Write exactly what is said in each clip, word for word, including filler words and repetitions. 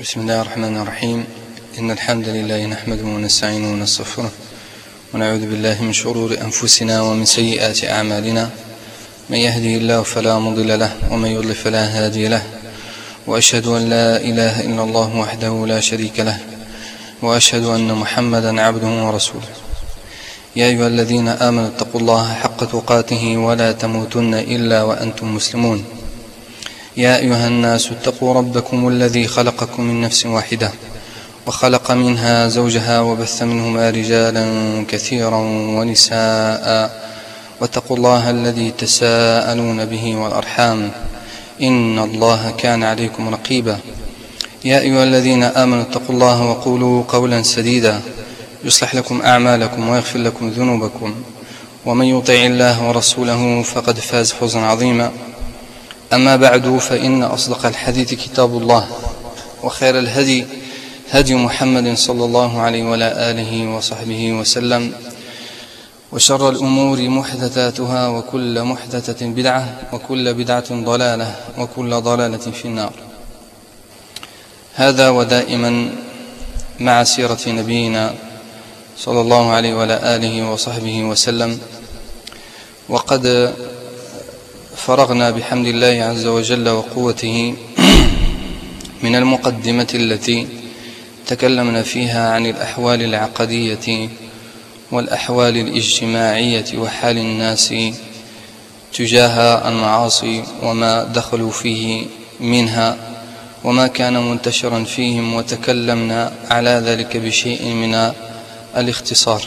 بسم الله الرحمن الرحيم. إن الحمد لله نحمده ونستعينه ونستغفره ونعوذ بالله من شرور أنفسنا ومن سيئات أعمالنا. من يهده الله فلا مضل له ومن يضلل فلا هادي له، وأشهد أن لا إله إلا الله وحده لا شريك له، وأشهد أن محمدا عبده ورسوله. يا أيها الذين آمنوا اتقوا الله حق تقاته ولا تموتن إلا وأنتم مسلمون. يا أيها الناس اتقوا ربكم الذي خلقكم من نفس واحدة وخلق منها زوجها وبث منهما رجالا كثيرا ونساء، واتقوا الله الذي تساءلون به والأرحام إن الله كان عليكم رقيبا. يا أيها الذين آمنوا اتقوا الله وقولوا قولا سديدا يصلح لكم أعمالكم ويغفر لكم ذنوبكم، ومن يطع الله ورسوله فقد فاز فوزا عظيما. أما بعد، فإن أصدق الحديث كتاب الله، وخير الهدي هدي محمد صلى الله عليه وعلى آله وصحبه وسلم، وشر الأمور محدثاتها وكل محدثة بدعة وكل بدعة ضلالة وكل ضلالة في النار. هذا ودائما مع سيرة نبينا صلى الله عليه وعلى آله وصحبه وسلم. وقد فرغنا بحمد الله عز وجل وقوته من المقدمة التي تكلمنا فيها عن الأحوال العقدية والأحوال الاجتماعية وحال الناس تجاه المعاصي وما دخلوا فيه منها وما كان منتشرا فيهم، وتكلمنا على ذلك بشيء من الاختصار.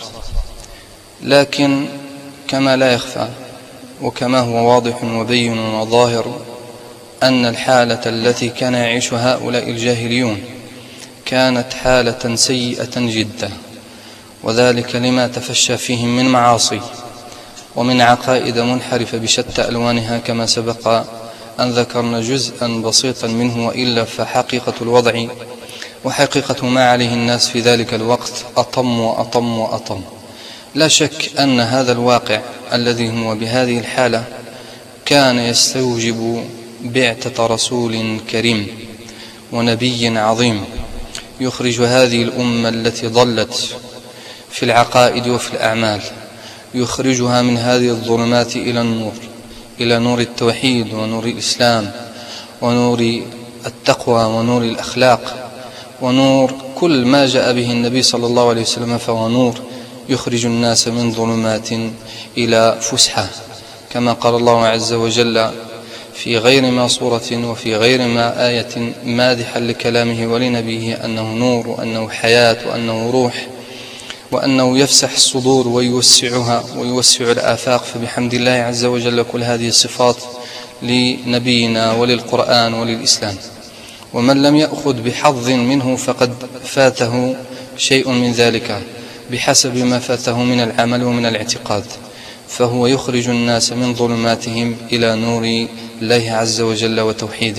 لكن كما لا يخفى وكما هو واضح وبين وظاهر أن الحالة التي كان يعيشها هؤلاء الجاهليون كانت حالة سيئة جدا، وذلك لما تفشى فيهم من معاصي ومن عقائد منحرفة بشتى ألوانها، كما سبق أن ذكرنا جزءا بسيطا منه، وإلا فحقيقة الوضع وحقيقة ما عليه الناس في ذلك الوقت أطم وأطم وأطم. لا شك أن هذا الواقع الذي هو بهذه الحالة كان يستوجب بعثة رسول كريم ونبي عظيم يخرج هذه الأمة التي ضلت في العقائد وفي الأعمال، يخرجها من هذه الظلمات إلى النور، إلى نور التوحيد ونور الإسلام ونور التقوى ونور الأخلاق ونور كل ما جاء به النبي صلى الله عليه وسلم، فهو نور يخرج الناس من ظلمات إلى فسحة، كما قال الله عز وجل في غير ما صورة وفي غير ما آية مادحا لكلامه ولنبيه أنه نور وأنه حياة وأنه روح وأنه يفسح الصدور ويوسعها ويوسع الآفاق. فبحمد الله عز وجل كل هذه الصفات لنبينا وللقرآن وللإسلام، ومن لم يأخذ بحظ منه فقد فاته شيء من ذلك بحسب ما فاته من العمل ومن الاعتقاد، فهو يخرج الناس من ظلماتهم إلى نور الله عز وجل وتوحيده.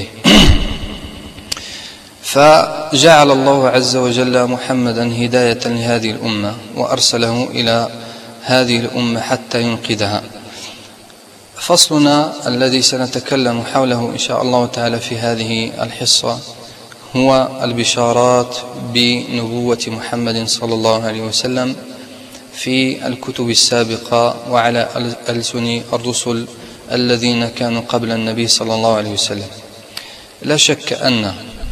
فجعل الله عز وجل محمدا هداية لهذه الأمة وأرسله إلى هذه الأمة حتى ينقذها. فصلنا الذي سنتكلم حوله إن شاء الله تعالى في هذه الحصة هو البشارات بنبوة محمد صلى الله عليه وسلم في الكتب السابقة وعلى ألسن الرسل الذين كانوا قبل النبي صلى الله عليه وسلم. لا شك أن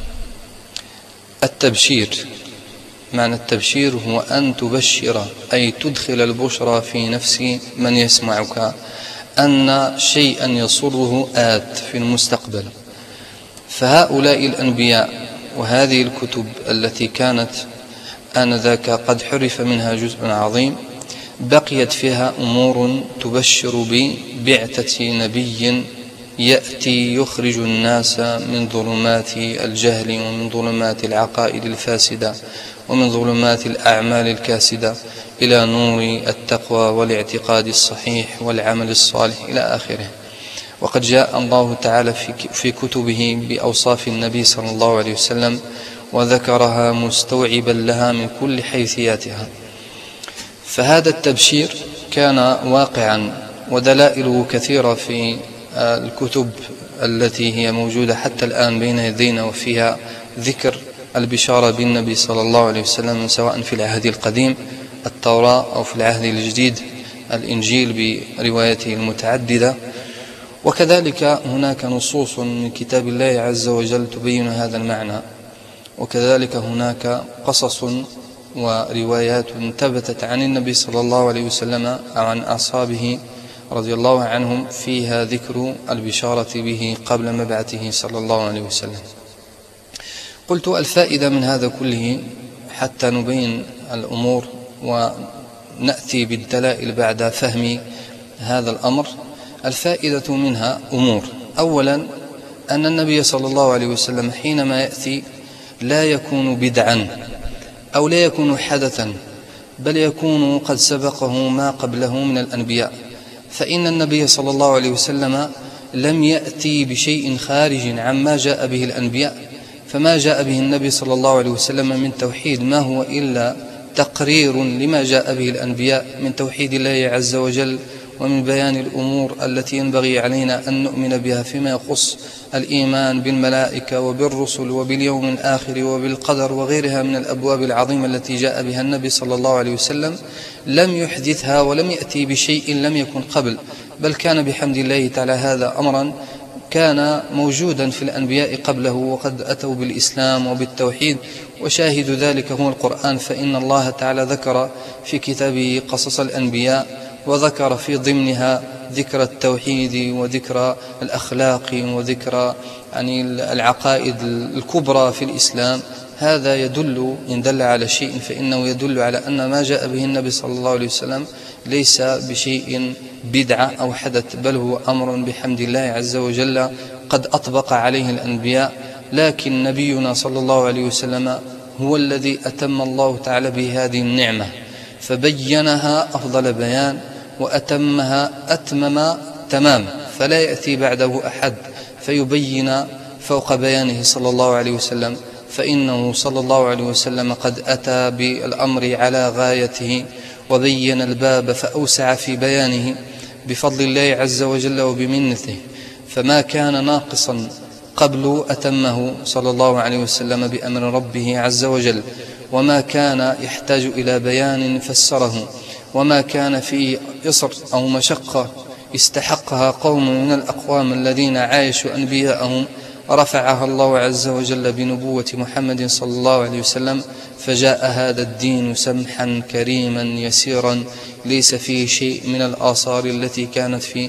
التبشير، معنى التبشير هو أن تبشر، أي تدخل البشرى في نفس من يسمعك أن شيئا يسره آت في المستقبل. فهؤلاء الأنبياء وهذه الكتب التي كانت آنذاك قد حرف منها جزء عظيم بقيت فيها أمور تبشر ببعثة نبي يأتي يخرج الناس من ظلمات الجهل ومن ظلمات العقائد الفاسدة ومن ظلمات الأعمال الكاسدة إلى نور التقوى والاعتقاد الصحيح والعمل الصالح إلى آخره. وقد جاء الله تعالى في كتبه بأوصاف النبي صلى الله عليه وسلم وذكرها مستوعبا لها من كل حيثياتها. فهذا التبشير كان واقعا ودلائله كثيرة في الكتب التي هي موجودة حتى الآن بين يدينا، وفيها ذكر البشارة بالنبي صلى الله عليه وسلم، سواء في العهد القديم التوراة أو في العهد الجديد الإنجيل بروايته المتعددة. وكذلك هناك نصوص من كتاب الله عز وجل تبين هذا المعنى، وكذلك هناك قصص وروايات ثبتت عن النبي صلى الله عليه وسلم أو عن أصحابه رضي الله عنهم فيها ذكر البشارة به قبل مبعثه صلى الله عليه وسلم. قلت الفائدة من هذا كله حتى نبين الأمور ونأتي بالدلائل بعد فهم هذا الأمر. الفائدة منها أمور: أولا أن النبي صلى الله عليه وسلم حينما يأتي لا يكون بدعا أو لا يكون حدثا، بل يكون قد سبقه ما قبله من الأنبياء، فإن النبي صلى الله عليه وسلم لم يأتي بشيء خارج عما جاء به الأنبياء، فما جاء به النبي صلى الله عليه وسلم من توحيد ما هو إلا تقرير لما جاء به الأنبياء من توحيد الله عز وجل، ومن بيان الأمور التي ينبغي علينا أن نؤمن بها فيما يخص الإيمان بالملائكة وبالرسل وباليوم الآخر وبالقدر وغيرها من الأبواب العظيمة التي جاء بها النبي صلى الله عليه وسلم. لم يحدثها ولم يأتي بشيء لم يكن قبل، بل كان بحمد الله تعالى هذا أمرا كان موجودا في الأنبياء قبله، وقد أتوا بالإسلام وبالتوحيد، وشاهد ذلك هو القرآن. فإن الله تعالى ذكر في كتابه قصص الأنبياء، وذكر في ضمنها ذكر التوحيد وذكر الأخلاق وذكر يعني العقائد الكبرى في الإسلام. هذا يدل إن دل على شيء فإنه يدل على أن ما جاء به النبي صلى الله عليه وسلم ليس بشيء بدعة أو حدث، بل هو أمر بحمد الله عز وجل قد أطبق عليه الأنبياء. لكن نبينا صلى الله عليه وسلم هو الذي أتم الله تعالى به هذه النعمة، فبينها أفضل بيان وأتمها أتمم تمام، فلا يأتي بعده أحد فيبين فوق بيانه صلى الله عليه وسلم، فإنه صلى الله عليه وسلم قد أتى بالأمر على غايته وبين الباب فأوسع في بيانه بفضل الله عز وجل وبمنته، فما كان ناقصا قبل أتمه صلى الله عليه وسلم بأمر ربه عز وجل، وما كان يحتاج إلى بيان فسره، وما كان في إصر أو مشقة استحقها قوم من الأقوام الذين عايشوا أنبياءهم رفعها الله عز وجل بنبوة محمد صلى الله عليه وسلم، فجاء هذا الدين سمحا كريما يسيرا ليس فيه شيء من الآثار التي كانت في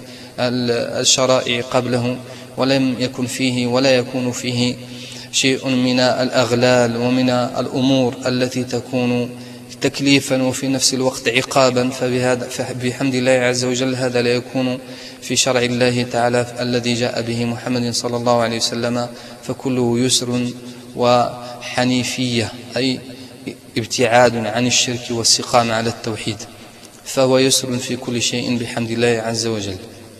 الشرائع قبله، ولم يكن فيه ولا يكون فيه شيء من الأغلال ومن الأمور التي تكون تكليفا وفي نفس الوقت عقابا. فبهذا فبحمد الله عز وجل هذا لا يكون في شرع الله تعالى الذي جاء به محمد صلى الله عليه وسلم، فكله يسر وحنيفية، أي ابتعاد عن الشرك والاستقامة على التوحيد، فهو يسر في كل شيء بحمد الله عز وجل.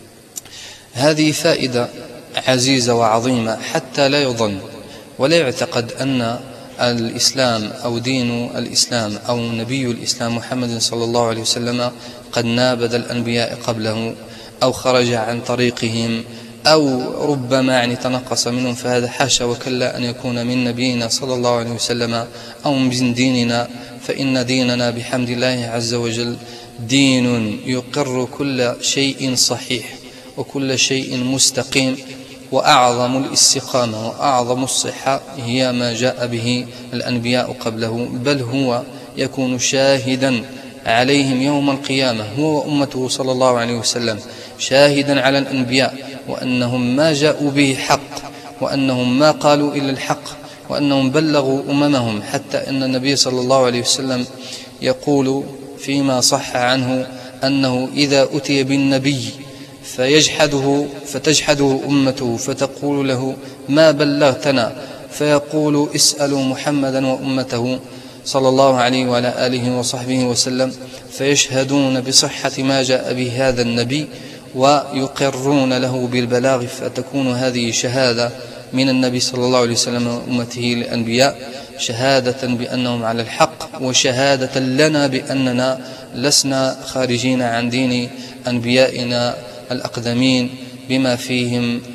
هذه فائدة عزيزة وعظيمة، حتى لا يظن ولا يعتقد أن الإسلام أو دين الإسلام أو نبي الإسلام محمد صلى الله عليه وسلم قد نابذ الأنبياء قبله أو خرج عن طريقهم أو ربما يعني تنقص منهم، فهذا حاشا وكلا أن يكون من نبينا صلى الله عليه وسلم أو من ديننا، فإن ديننا بحمد الله عز وجل دين يقر كل شيء صحيح وكل شيء مستقيم، وأعظم الاستقامة وأعظم الصحة هي ما جاء به الأنبياء قبله، بل هو يكون شاهدا عليهم يوم القيامة هو وأمته صلى الله عليه وسلم، شاهدا على الأنبياء وأنهم ما جاءوا به حق، وأنهم ما قالوا إلا الحق، وأنهم بلغوا أممهم، حتى أن النبي صلى الله عليه وسلم يقول فيما صح عنه أنه إذا أتي بالنبي فيجحده فتجحده أمته فتقول له ما بلغتنا، فيقول اسألوا محمدا وأمته صلى الله عليه وعلى آله وصحبه وسلم، فيشهدون بصحة ما جاء به هذا النبي ويقرون له بالبلاغ، فتكون هذه شهادة من النبي صلى الله عليه وسلم وأمته للأنبياء، شهادة بأنهم على الحق، وشهادة لنا بأننا لسنا خارجين عن دين أنبيائنا الأقدمين بما فيهم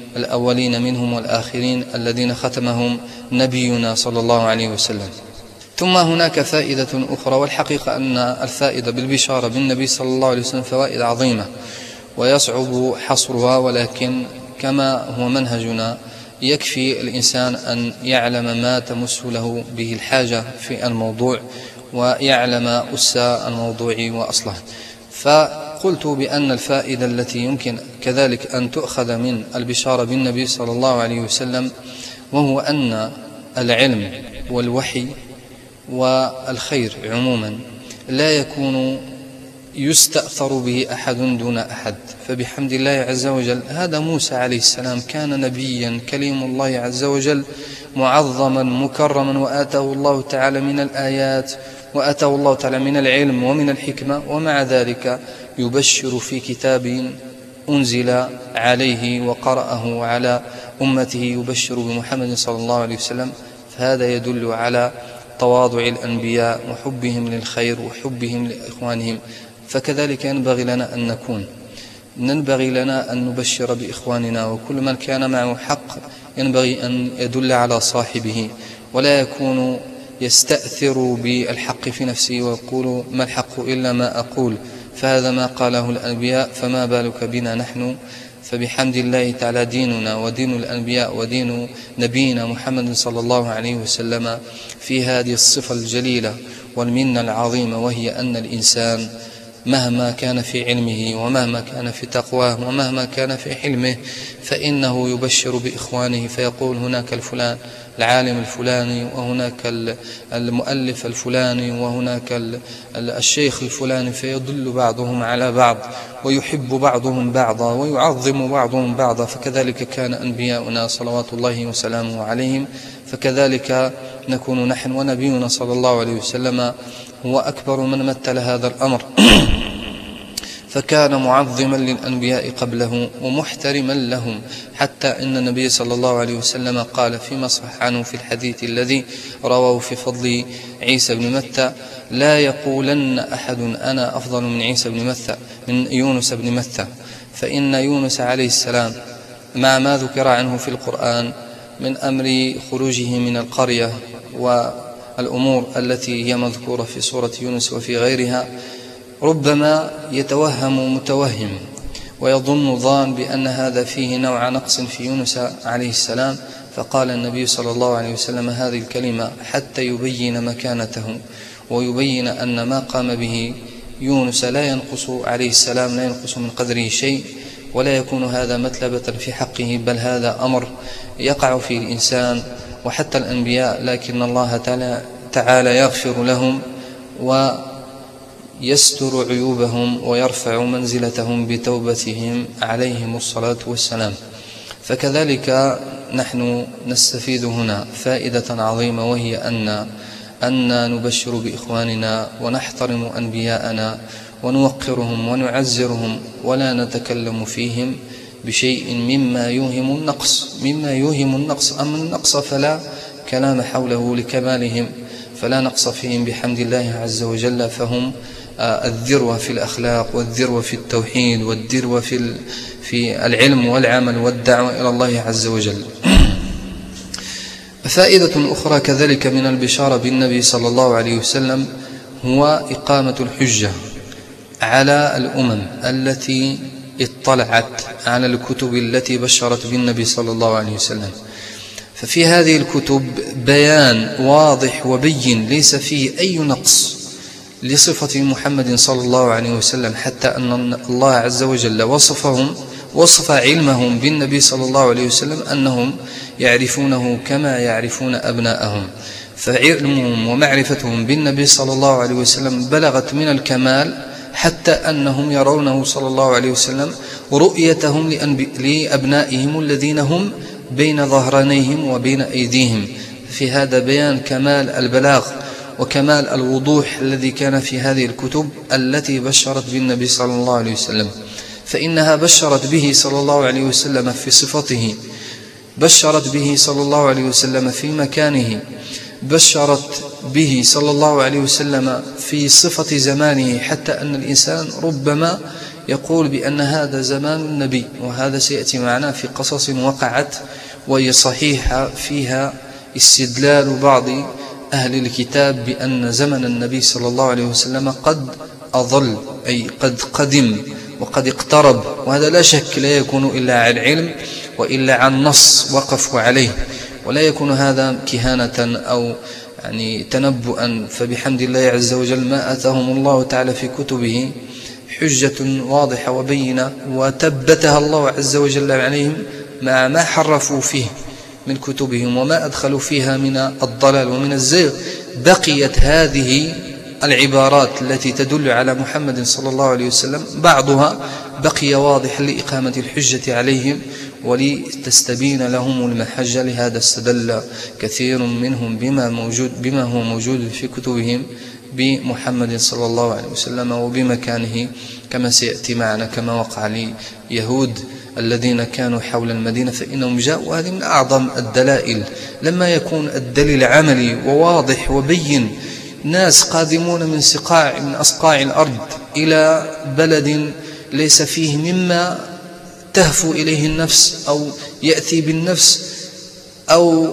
الأولين منهم والآخرين الذين ختمهم نبينا صلى الله عليه وسلم. ثم هناك فائدة أخرى، والحقيقة أن الفائدة بالبشارة بالنبي صلى الله عليه وسلم فوائد عظيمة ويصعب حصرها، ولكن كما هو منهجنا يكفي الإنسان أن يعلم ما تمس له به الحاجة في الموضوع ويعلم أس الموضوع وأصله. فقلت بأن الفائدة التي يمكن كذلك أن تؤخذ من البشارة بالنبي صلى الله عليه وسلم وهو أن العلم والوحي والخير عموما لا يكون يستأثر به أحد دون أحد. فبحمد الله عز وجل هذا موسى عليه السلام كان نبيا كليم الله عز وجل معظما مكرما، وآتاه الله تعالى من الآيات وآتاه الله تعالى من العلم ومن الحكمة، ومع ذلك يبشر في كتاب أنزل عليه وقرأه على أمته يبشر بمحمد صلى الله عليه وسلم. فهذا يدل على تواضع الأنبياء وحبهم للخير وحبهم لإخوانهم. فكذلك ينبغي لنا أن نكون ينبغي لنا أن نبشر بإخواننا، وكل من كان معه حق ينبغي أن يدل على صاحبه ولا يكون يستأثر بالحق في نفسه ويقول ما الحق إلا ما أقول. فهذا ما قاله الأنبياء، فما بالك بنا نحن؟ فبحمد الله تعالى ديننا ودين الأنبياء ودين نبينا محمد صلى الله عليه وسلم في هذه الصفة الجليلة والمنة العظيمة، وهي أن الإنسان مهما كان في علمه ومهما كان في تقواه ومهما كان في حلمه فإنه يبشر بإخوانه، فيقول هناك الفلان العالم الفلاني، وهناك المؤلف الفلاني، وهناك الشيخ الفلاني، فيدل بعضهم على بعض ويحب بعضهم بعضا ويعظم بعضهم بعضا. فكذلك كان أنبياؤنا صلوات الله وسلامه عليهم، فكذلك نكون نحن. ونبينا صلى الله عليه وسلم هو أكبر من مثل هذا الأمر فكان معظما للأنبياء قبله ومحترما لهم، حتى أن النبي صلى الله عليه وسلم قال فيما صح عنه في الحديث الذي رواه في فضل عيسى بن متى: لا يقولن أحد أنا أفضل من عيسى بن متى من يونس بن متى، فإن يونس عليه السلام مع ما ذكر عنه في القرآن من أمر خروجه من القرية والأمور التي هي مذكورة في سورة يونس وفي غيرها، ربما يتوهم متوهم ويظن ظان بأن هذا فيه نوع نقص في يونس عليه السلام، فقال النبي صلى الله عليه وسلم هذه الكلمة حتى يبين مكانته ويبين أن ما قام به يونس لا ينقص عليه السلام لا ينقص من قدره شيء، ولا يكون هذا مثلبة في حقه، بل هذا أمر يقع فيه الإنسان وحتى الأنبياء، لكن الله تعالى يغفر لهم ويستر عيوبهم ويرفع منزلتهم بتوبتهم عليهم الصلاة والسلام. فكذلك نحن نستفيد هنا فائدة عظيمة، وهي أن أن نبشر بإخواننا ونحترم أنبياءنا ونوقرهم ونعزرهم ولا نتكلم فيهم بشيء مما يوهم النقص مما يوهم النقص أما النقص فلا كلام حوله لكمالهم، فلا نقص فيهم بحمد الله عز وجل، فهم الذروة في الأخلاق والذروة في التوحيد والذروة في في العلم والعمل والدعوة إلى الله عز وجل. فائدة أخرى كذلك من البشارة بالنبي صلى الله عليه وسلم هو إقامة الحجة على الأمم التي اطلعت على الكتب التي بشرت بالنبي صلى الله عليه وسلم. ففي هذه الكتب بيان واضح وبين ليس فيه أي نقص لصفة محمد صلى الله عليه وسلم، حتى أن الله عز وجل وصفهم وصف علمهم بالنبي صلى الله عليه وسلم أنهم يعرفونه كما يعرفون أبناءهم. فعلمهم ومعرفتهم بالنبي صلى الله عليه وسلم بلغت من الكمال حتى أنهم يرونه صلى الله عليه وسلم رؤيتهم لأبنائهم الذين هم بين ظهرانيهم وبين أيديهم. في هذا بيان كمال البلاغ وكمال الوضوح الذي كان في هذه الكتب التي بشرت بالنبي صلى الله عليه وسلم، فإنها بشرت به صلى الله عليه وسلم في صفته، بشرت به صلى الله عليه وسلم في مكانه، بشرت به صلى الله عليه وسلم في صفة زمانه، حتى أن الإنسان ربما يقول بأن هذا زمان النبي، وهذا سيأتي معنا في قصص وقعت وهي صحيحة فيها استدلال بعض أهل الكتاب بأن زمن النبي صلى الله عليه وسلم قد أضل، أي قد قدم وقد اقترب، وهذا لا شك لا يكون إلا عن علم وإلا عن نص وقفوا عليه، ولا يكون هذا كهانة أو يعني تنبؤا. فبحمد الله عز وجل ما آتاهم الله تعالى في كتبه حجة واضحة وبينة وثبتها الله عز وجل عليهم مع ما حرفوا فيه من كتبهم وما أدخلوا فيها من الضلال ومن الزيغ. بقيت هذه العبارات التي تدل على محمد صلى الله عليه وسلم بعضها بقي واضح لإقامة الحجة عليهم ولتستبين لهم المحجة. لهذا استدل كثير منهم بما موجود بما هو موجود في كتبهم بمحمد صلى الله عليه وسلم وبمكانه، كما سيأتي معنا كما وقع ليهود الذين كانوا حول المدينة فإنهم جاءوا. وهذه من أعظم الدلائل لما يكون الدليل عملي وواضح وبين، ناس قادمون من سقاع من أصقاع الأرض إلى بلد ليس فيه مما تهفو إليه النفس أو يأتي بالنفس أو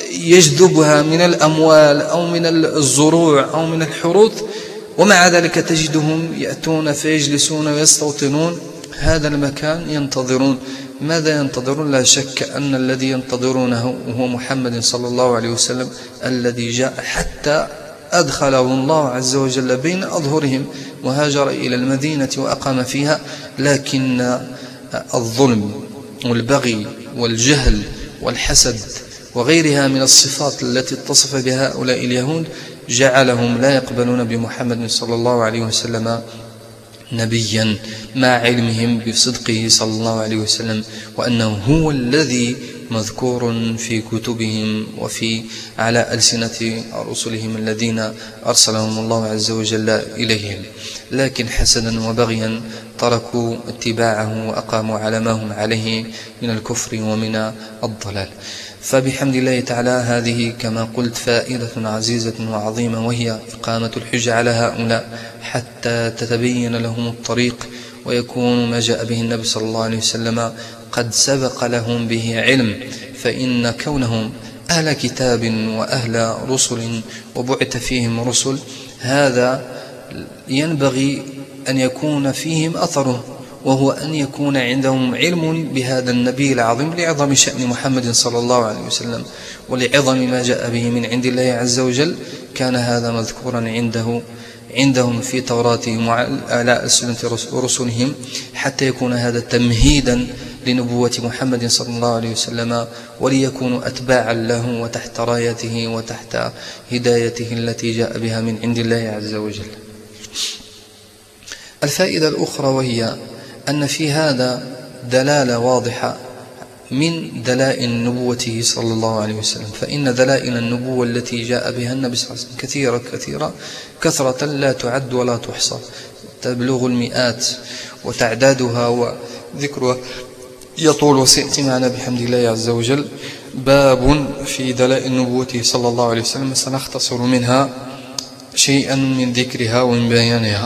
يجذبها من الأموال أو من الزروع أو من الحروث، ومع ذلك تجدهم يأتون فيجلسون ويستوطنون هذا المكان ينتظرون. ماذا ينتظرون؟ لا شك أن الذي ينتظرونه هو محمد صلى الله عليه وسلم الذي جاء حتى أدخله الله عز وجل بين أظهرهم وهاجر إلى المدينة وأقام فيها. لكن الظلم والبغي والجهل والحسد وغيرها من الصفات التي اتصف بها هؤلاء اليهود جعلهم لا يقبلون بمحمد صلى الله عليه وسلم نبيا، مع علمهم بصدقه صلى الله عليه وسلم وأنه هو الذي مذكور في كتبهم وفي على ألسنة رسلهم الذين أرسلهم الله عز وجل إليهم. لكن حسدا وبغيا تركوا اتباعه وأقاموا على ما هم عليه من الكفر ومن الضلال. فبحمد الله تعالى هذه كما قلت فائدة عزيزة وعظيمة، وهي إقامة الحجة على هؤلاء حتى تتبين لهم الطريق ويكون ما جاء به النبي صلى الله عليه وسلم قد سبق لهم به علم. فإن كونهم أهل كتاب وأهل رسل وبعث فيهم رسل، هذا ينبغي أن يكون فيهم أثره، وهو أن يكون عندهم علم بهذا النبي العظيم لعظم شأن محمد صلى الله عليه وسلم ولعظم ما جاء به من عند الله عز وجل. كان هذا مذكورا عنده عندهم في توراتهم وعلى ألسنة رسلهم حتى يكون هذا تمهيدا لنبوة محمد صلى الله عليه وسلم وليكونوا أتباعا له وتحت رايته وتحت هدايته التي جاء بها من عند الله عز وجل. الفائدة الأخرى وهي أن في هذا دلالة واضحة من دلائل نبوته صلى الله عليه وسلم. فإن دلائل النبوة التي جاء بها النبي صلى الله عليه وسلم كثيرة كثيرة كثرة لا تعد ولا تحصى، تبلغ المئات، وتعدادها وذكرها يطول. وسيأتي معنا بحمد الله عز وجل باب في دلائل نبوته صلى الله عليه وسلم، سنختصر منها شيئا من ذكرها ومن بيانها.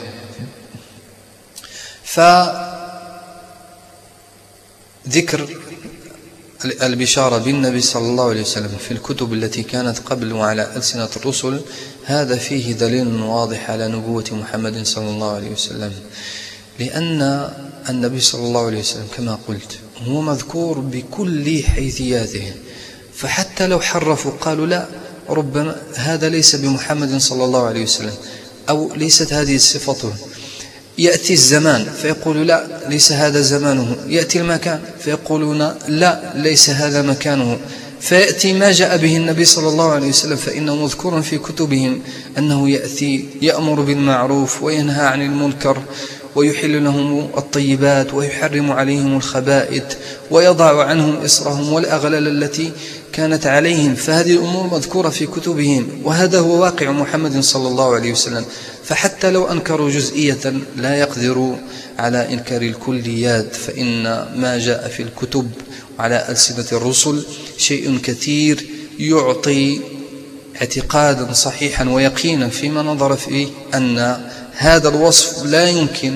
فذكر البشارة بالنبي صلى الله عليه وسلم في الكتب التي كانت قبل وعلى ألسنة الرسل، هذا فيه دليل واضح على نبوة محمد صلى الله عليه وسلم، لأن النبي صلى الله عليه وسلم كما قلت هو مذكور بكل حيثياته. فحتى لو حرفوا قالوا لا، ربما هذا ليس بمحمد صلى الله عليه وسلم أو ليست هذه صفته. يأتي الزمان فيقول لا ليس هذا زمانه، يأتي المكان فيقولون لا ليس هذا مكانه. فيأتي ما جاء به النبي صلى الله عليه وسلم فإنه مذكور في كتبهم أنه يأتي يأمر بالمعروف وينهى عن المنكر ويحل لهم الطيبات ويحرم عليهم الخبائث ويضع عنهم إصرهم والأغلال التي كانت عليهم. فهذه الأمور مذكورة في كتبهم، وهذا هو واقع محمد صلى الله عليه وسلم. فحتى لو أنكروا جزئية لا يقدروا على إنكار الكليات، فإن ما جاء في الكتب على ألسنة الرسل شيء كثير يعطي اعتقادا صحيحا ويقينا فيما نظر فيه أن هذا الوصف لا يمكن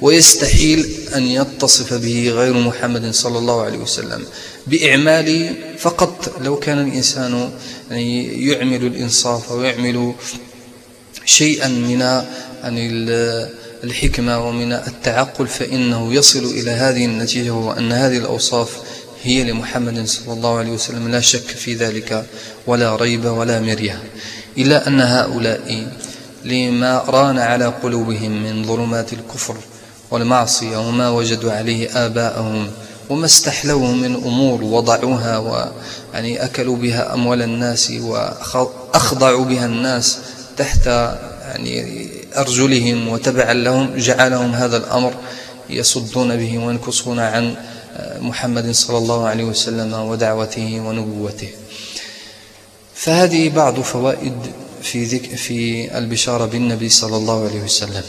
ويستحيل أن يتصف به غير محمد صلى الله عليه وسلم بإعمال فقط. لو كان الإنسان يعني يعمل الإنصاف ويعمل شيئا من يعني الحكمة ومن التعقل فإنه يصل إلى هذه النتيجة، وأن هذه الأوصاف هي لمحمد صلى الله عليه وسلم، لا شك في ذلك ولا ريب ولا مرية. إلا أن هؤلاء لما ران على قلوبهم من ظلمات الكفر والمعصية وما وجدوا عليه آباءهم وما استحلوه من أمور وضعوها ويعني أكلوا بها أموال الناس وأخضعوا بها الناس تحت يعني أرجلهم وتبعا لهم، جعلهم هذا الأمر يصدون به وينكصون عن محمد صلى الله عليه وسلم ودعوته ونبوته. فهذه بعض فوائد في ذكر في البشارة بالنبي صلى الله عليه وسلم.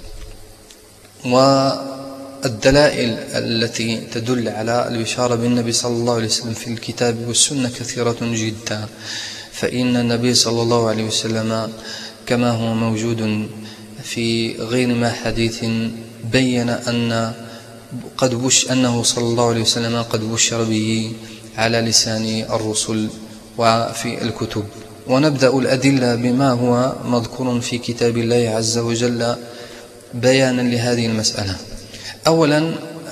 والدلائل التي تدل على البشارة بالنبي صلى الله عليه وسلم في الكتاب والسنة كثيرة جدا، فإن النبي صلى الله عليه وسلم كما هو موجود في غير ما حديث بين أن قد بش أنه صلى الله عليه وسلم قد بشر به على لسان الرسل وفي الكتب. ونبدأ الأدلة بما هو مذكور في كتاب الله عز وجل بيانا لهذه المسألة. أولا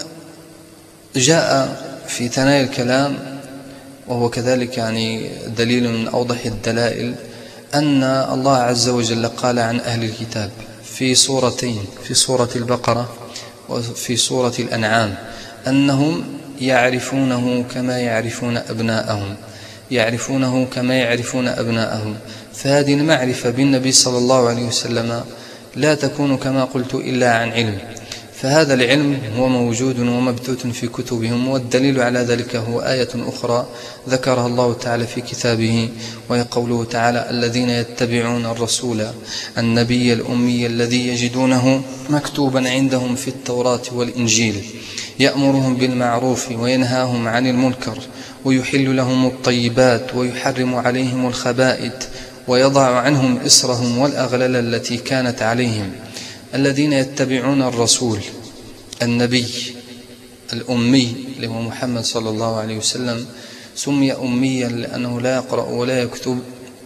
جاء في ثنايا الكلام، وهو كذلك يعني دليل من أوضح الدلائل، أن الله عز وجل قال عن أهل الكتاب في سورتين، في سورة البقرة وفي سورة الأنعام، أنهم يعرفونه كما يعرفون أبناءهم، يعرفونه كما يعرفون أبناءهم. فهذه المعرفة بالنبي صلى الله عليه وسلم لا تكون كما قلت إلا عن علم، فهذا العلم هو موجود ومبثوث في كتبهم. والدليل على ذلك هو آية أخرى ذكرها الله تعالى في كتابه، وهي قوله تعالى: الذين يتبعون الرسول النبي الأمي الذي يجدونه مكتوبا عندهم في التوراة والإنجيل يأمرهم بالمعروف وينهاهم عن المنكر ويحل لهم الطيبات ويحرم عليهم الخبائث ويضع عنهم إصرهم والأغلال التي كانت عليهم. الذين يتبعون الرسول النبي الأمي اللي هو محمد صلى الله عليه وسلم، سمي أميا لأنه لا يقرأ ولا يكتب،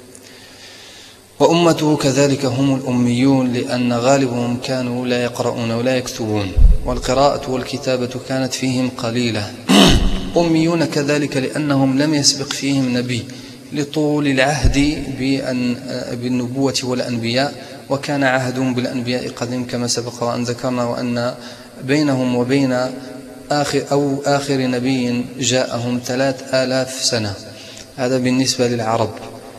وأمته كذلك هم الأميون لأن غالبهم كانوا لا يقرؤون ولا يكتبون، والقراءة والكتابة كانت فيهم قليلة. أميون كذلك لأنهم لم يسبق فيهم نبي لطول العهد بالنبوة والأنبياء، وكان عهدهم بالأنبياء قديم كما سبق وأن ذكرنا، وأن بينهم وبين آخر أو آخر نبي جاءهم ثلاث آلاف سنة. هذا بالنسبة للعرب،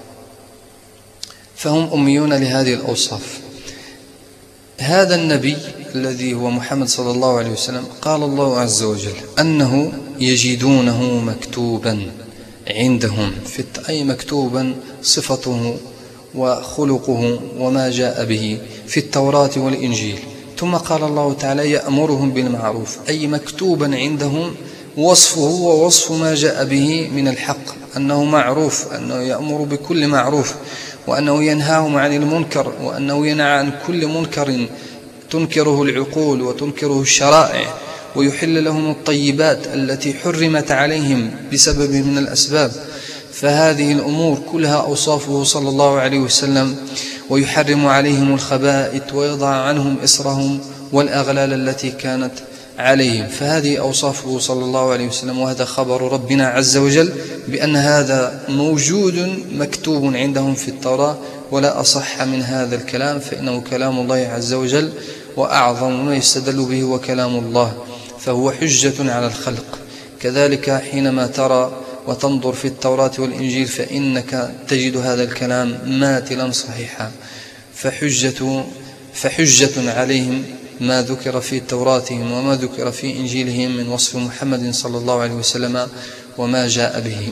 فهم أميون لهذه الأوصاف. هذا النبي الذي هو محمد صلى الله عليه وسلم قال الله عز وجل أنه يجدونه مكتوبا عندهم، في أي مكتوبا صفته وخلقه وما جاء به في التوراة والإنجيل. ثم قال الله تعالى يأمرهم بالمعروف، أي مكتوبا عندهم وصفه ووصف ما جاء به من الحق، أنه معروف، أنه يأمر بكل معروف، وأنه ينهاهم عن المنكر، وأنه ينهى عن كل منكر تنكره العقول وتنكره الشرائع، ويحل لهم الطيبات التي حرمت عليهم بسبب من الأسباب. فهذه الأمور كلها أوصافه صلى الله عليه وسلم. ويحرم عليهم الخبائث ويضع عنهم إصرهم والأغلال التي كانت عليهم، فهذه أوصافه صلى الله عليه وسلم. وهذا خبر ربنا عز وجل بأن هذا موجود مكتوب عندهم في التوراة، ولا أصح من هذا الكلام، فإنه كلام الله عز وجل، وأعظم ما يستدل به هو كلام الله، فهو حجة على الخلق. كذلك حينما ترى وتنظر في التوراة والإنجيل فإنك تجد هذا الكلام ماثلا صحيحا، فحجة, فحجة عليهم ما ذكر في توراتهم وما ذكر في إنجيلهم من وصف محمد صلى الله عليه وسلم وما جاء به.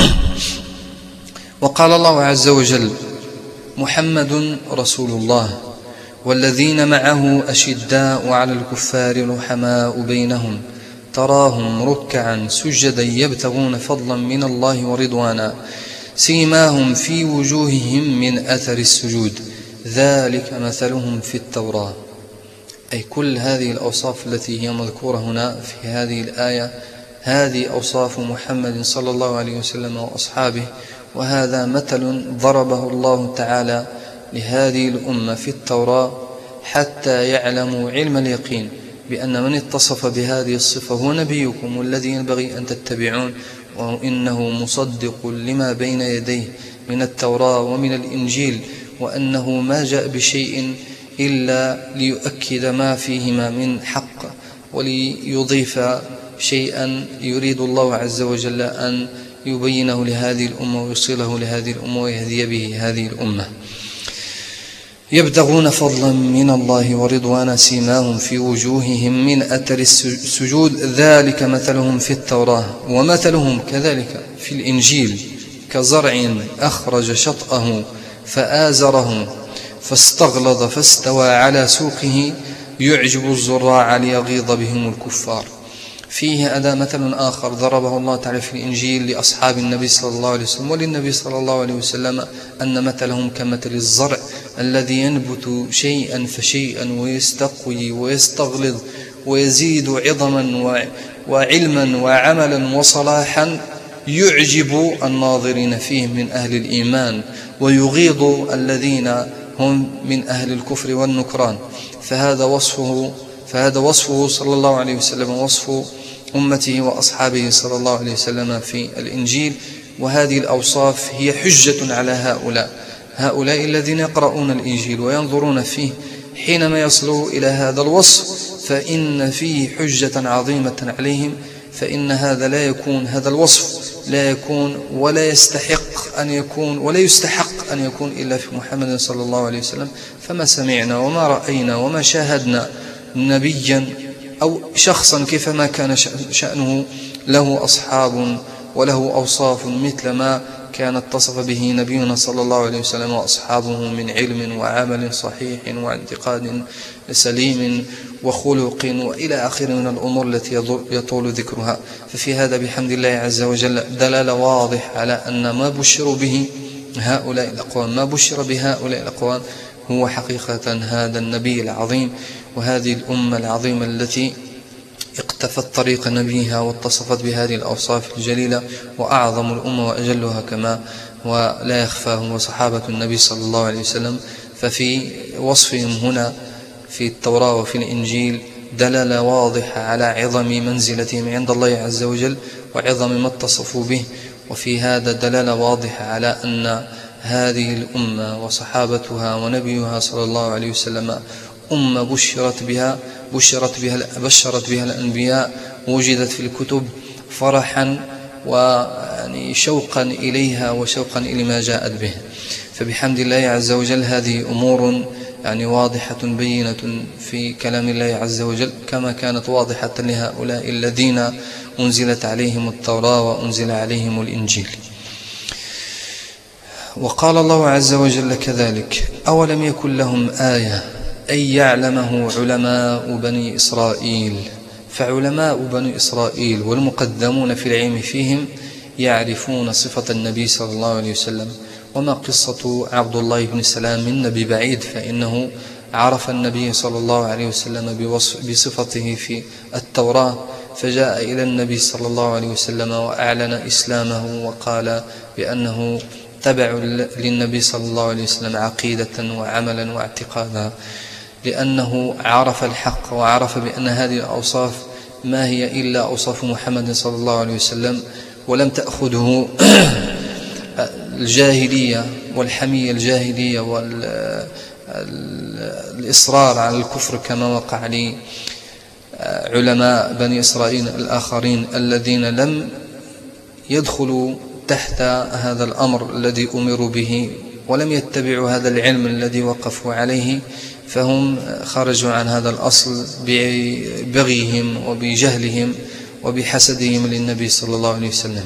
وقال الله عز وجل: محمد رسول الله والذين معه أشداء على الكفار رحماء بينهم تراهم ركعا سجدا يبتغون فضلا من الله ورضوانا سيماهم في وجوههم من أثر السجود ذلك مثلهم في التوراة. أي كل هذه الأوصاف التي هي مذكورة هنا في هذه الآية هذه أوصاف محمد صلى الله عليه وسلم وأصحابه، وهذا مثل ضربه الله تعالى لهذه الأمة في التوراة حتى يعلموا علم اليقين بأن من اتصف بهذه الصفة هو نبيكم والذي ينبغي أن تتبعون، وإنه مصدق لما بين يديه من التوراة ومن الإنجيل، وأنه ما جاء بشيء إلا ليؤكد ما فيهما من حق وليضيف شيئا يريد الله عز وجل أن يبينه لهذه الأمة ويوصله لهذه الأمة ويهدي به هذه الأمة. يبتغون فضلا من الله ورضوانا سيماهم في وجوههم من أثر السجود ذلك مثلهم في التوراة ومثلهم كذلك في الإنجيل كزرع أخرج شطأه فآزره فاستغلظ فاستوى على سوقه يعجب الزراع ليغيظ بهم الكفار. فيه هذا مثل آخر ضربه الله تعالى في الإنجيل لأصحاب النبي صلى الله عليه وسلم وللنبي صلى الله عليه وسلم أن مثلهم كمثل الزرع الذي ينبت شيئا فشيئا ويستقوي ويستغلظ ويزيد عظما وعلما وعملا وصلاحا يعجب الناظرين فيه من أهل الإيمان ويغيظ الذين هم من أهل الكفر والنكران. فهذا وصفه فهذا وصفه صلى الله عليه وسلم وصف أمته وأصحابه صلى الله عليه وسلم في الإنجيل. وهذه الأوصاف هي حجة على هؤلاء هؤلاء الذين يقرؤون الإنجيل وينظرون فيه حينما يصلوا إلى هذا الوصف فإن فيه حجة عظيمة عليهم، فإن هذا لا يكون هذا الوصف لا يكون ولا يستحق أن يكون ولا يستحق أن يكون إلا في محمد صلى الله عليه وسلم. فما سمعنا وما رأينا وما شاهدنا نبيا أو شخصا كيفما كان شأنه له أصحاب وله أوصاف مثل ما كان اتصف به نبينا صلى الله عليه وسلم وأصحابه من علم وعمل صحيح واعتقاد سليم وخلق وإلى آخر من الأمور التي يطول ذكرها. ففي هذا بحمد الله عز وجل دلالة واضح على أن ما بشر به هؤلاء الأقوام ما بشر بهؤلاء الأقوام هو حقيقة هذا النبي العظيم وهذه الأمة العظيمة التي اقتفت طريق نبيها واتصفت بهذه الأوصاف الجليلة. وأعظم الأمة وأجلها كما ولا يخفى هو صحابة النبي صلى الله عليه وسلم. ففي وصفهم هنا في التوراة وفي الإنجيل دلالة واضحة على عظم منزلتهم عند الله عز وجل وعظم ما اتصفوا به. وفي هذا دلالة واضحة على أن هذه الأمة وصحابتها ونبيها صلى الله عليه وسلم أمة بشرت بها بشرت بها بشرت بها الأنبياء وجدت في الكتب فرحا ويعني شوقا إليها وشوقا إلى ما جاءت به. فبحمد الله عز وجل هذه أمور يعني واضحة بينة في كلام الله عز وجل كما كانت واضحة لهؤلاء الذين أنزلت عليهم التوراة وأنزل عليهم الإنجيل. وقال الله عز وجل كذلك أولم يكن لهم آية أن يعلمه علماء بني إسرائيل. فعلماء بني إسرائيل والمقدمون في العلم فيهم يعرفون صفة النبي صلى الله عليه وسلم. وما قصة عبد الله بن سلام من نبي بعيد، فإنه عرف النبي صلى الله عليه وسلم بصفته في التوراة فجاء إلى النبي صلى الله عليه وسلم وأعلن إسلامه وقال بأنه تبع للنبي صلى الله عليه وسلم عقيدة وعملا واعتقادا، لأنه عرف الحق وعرف بأن هذه الأوصاف ما هي إلا أوصاف محمد صلى الله عليه وسلم، ولم تأخذه الجاهلية والحمية الجاهلية والإصرار على الكفر كما وقع لعلماء بني إسرائيل الآخرين الذين لم يدخلوا تحت هذا الأمر الذي أمروا به ولم يتبعوا هذا العلم الذي وقفوا عليه، فهم خرجوا عن هذا الأصل ببغيهم وبجهلهم وبحسدهم للنبي صلى الله عليه وسلم.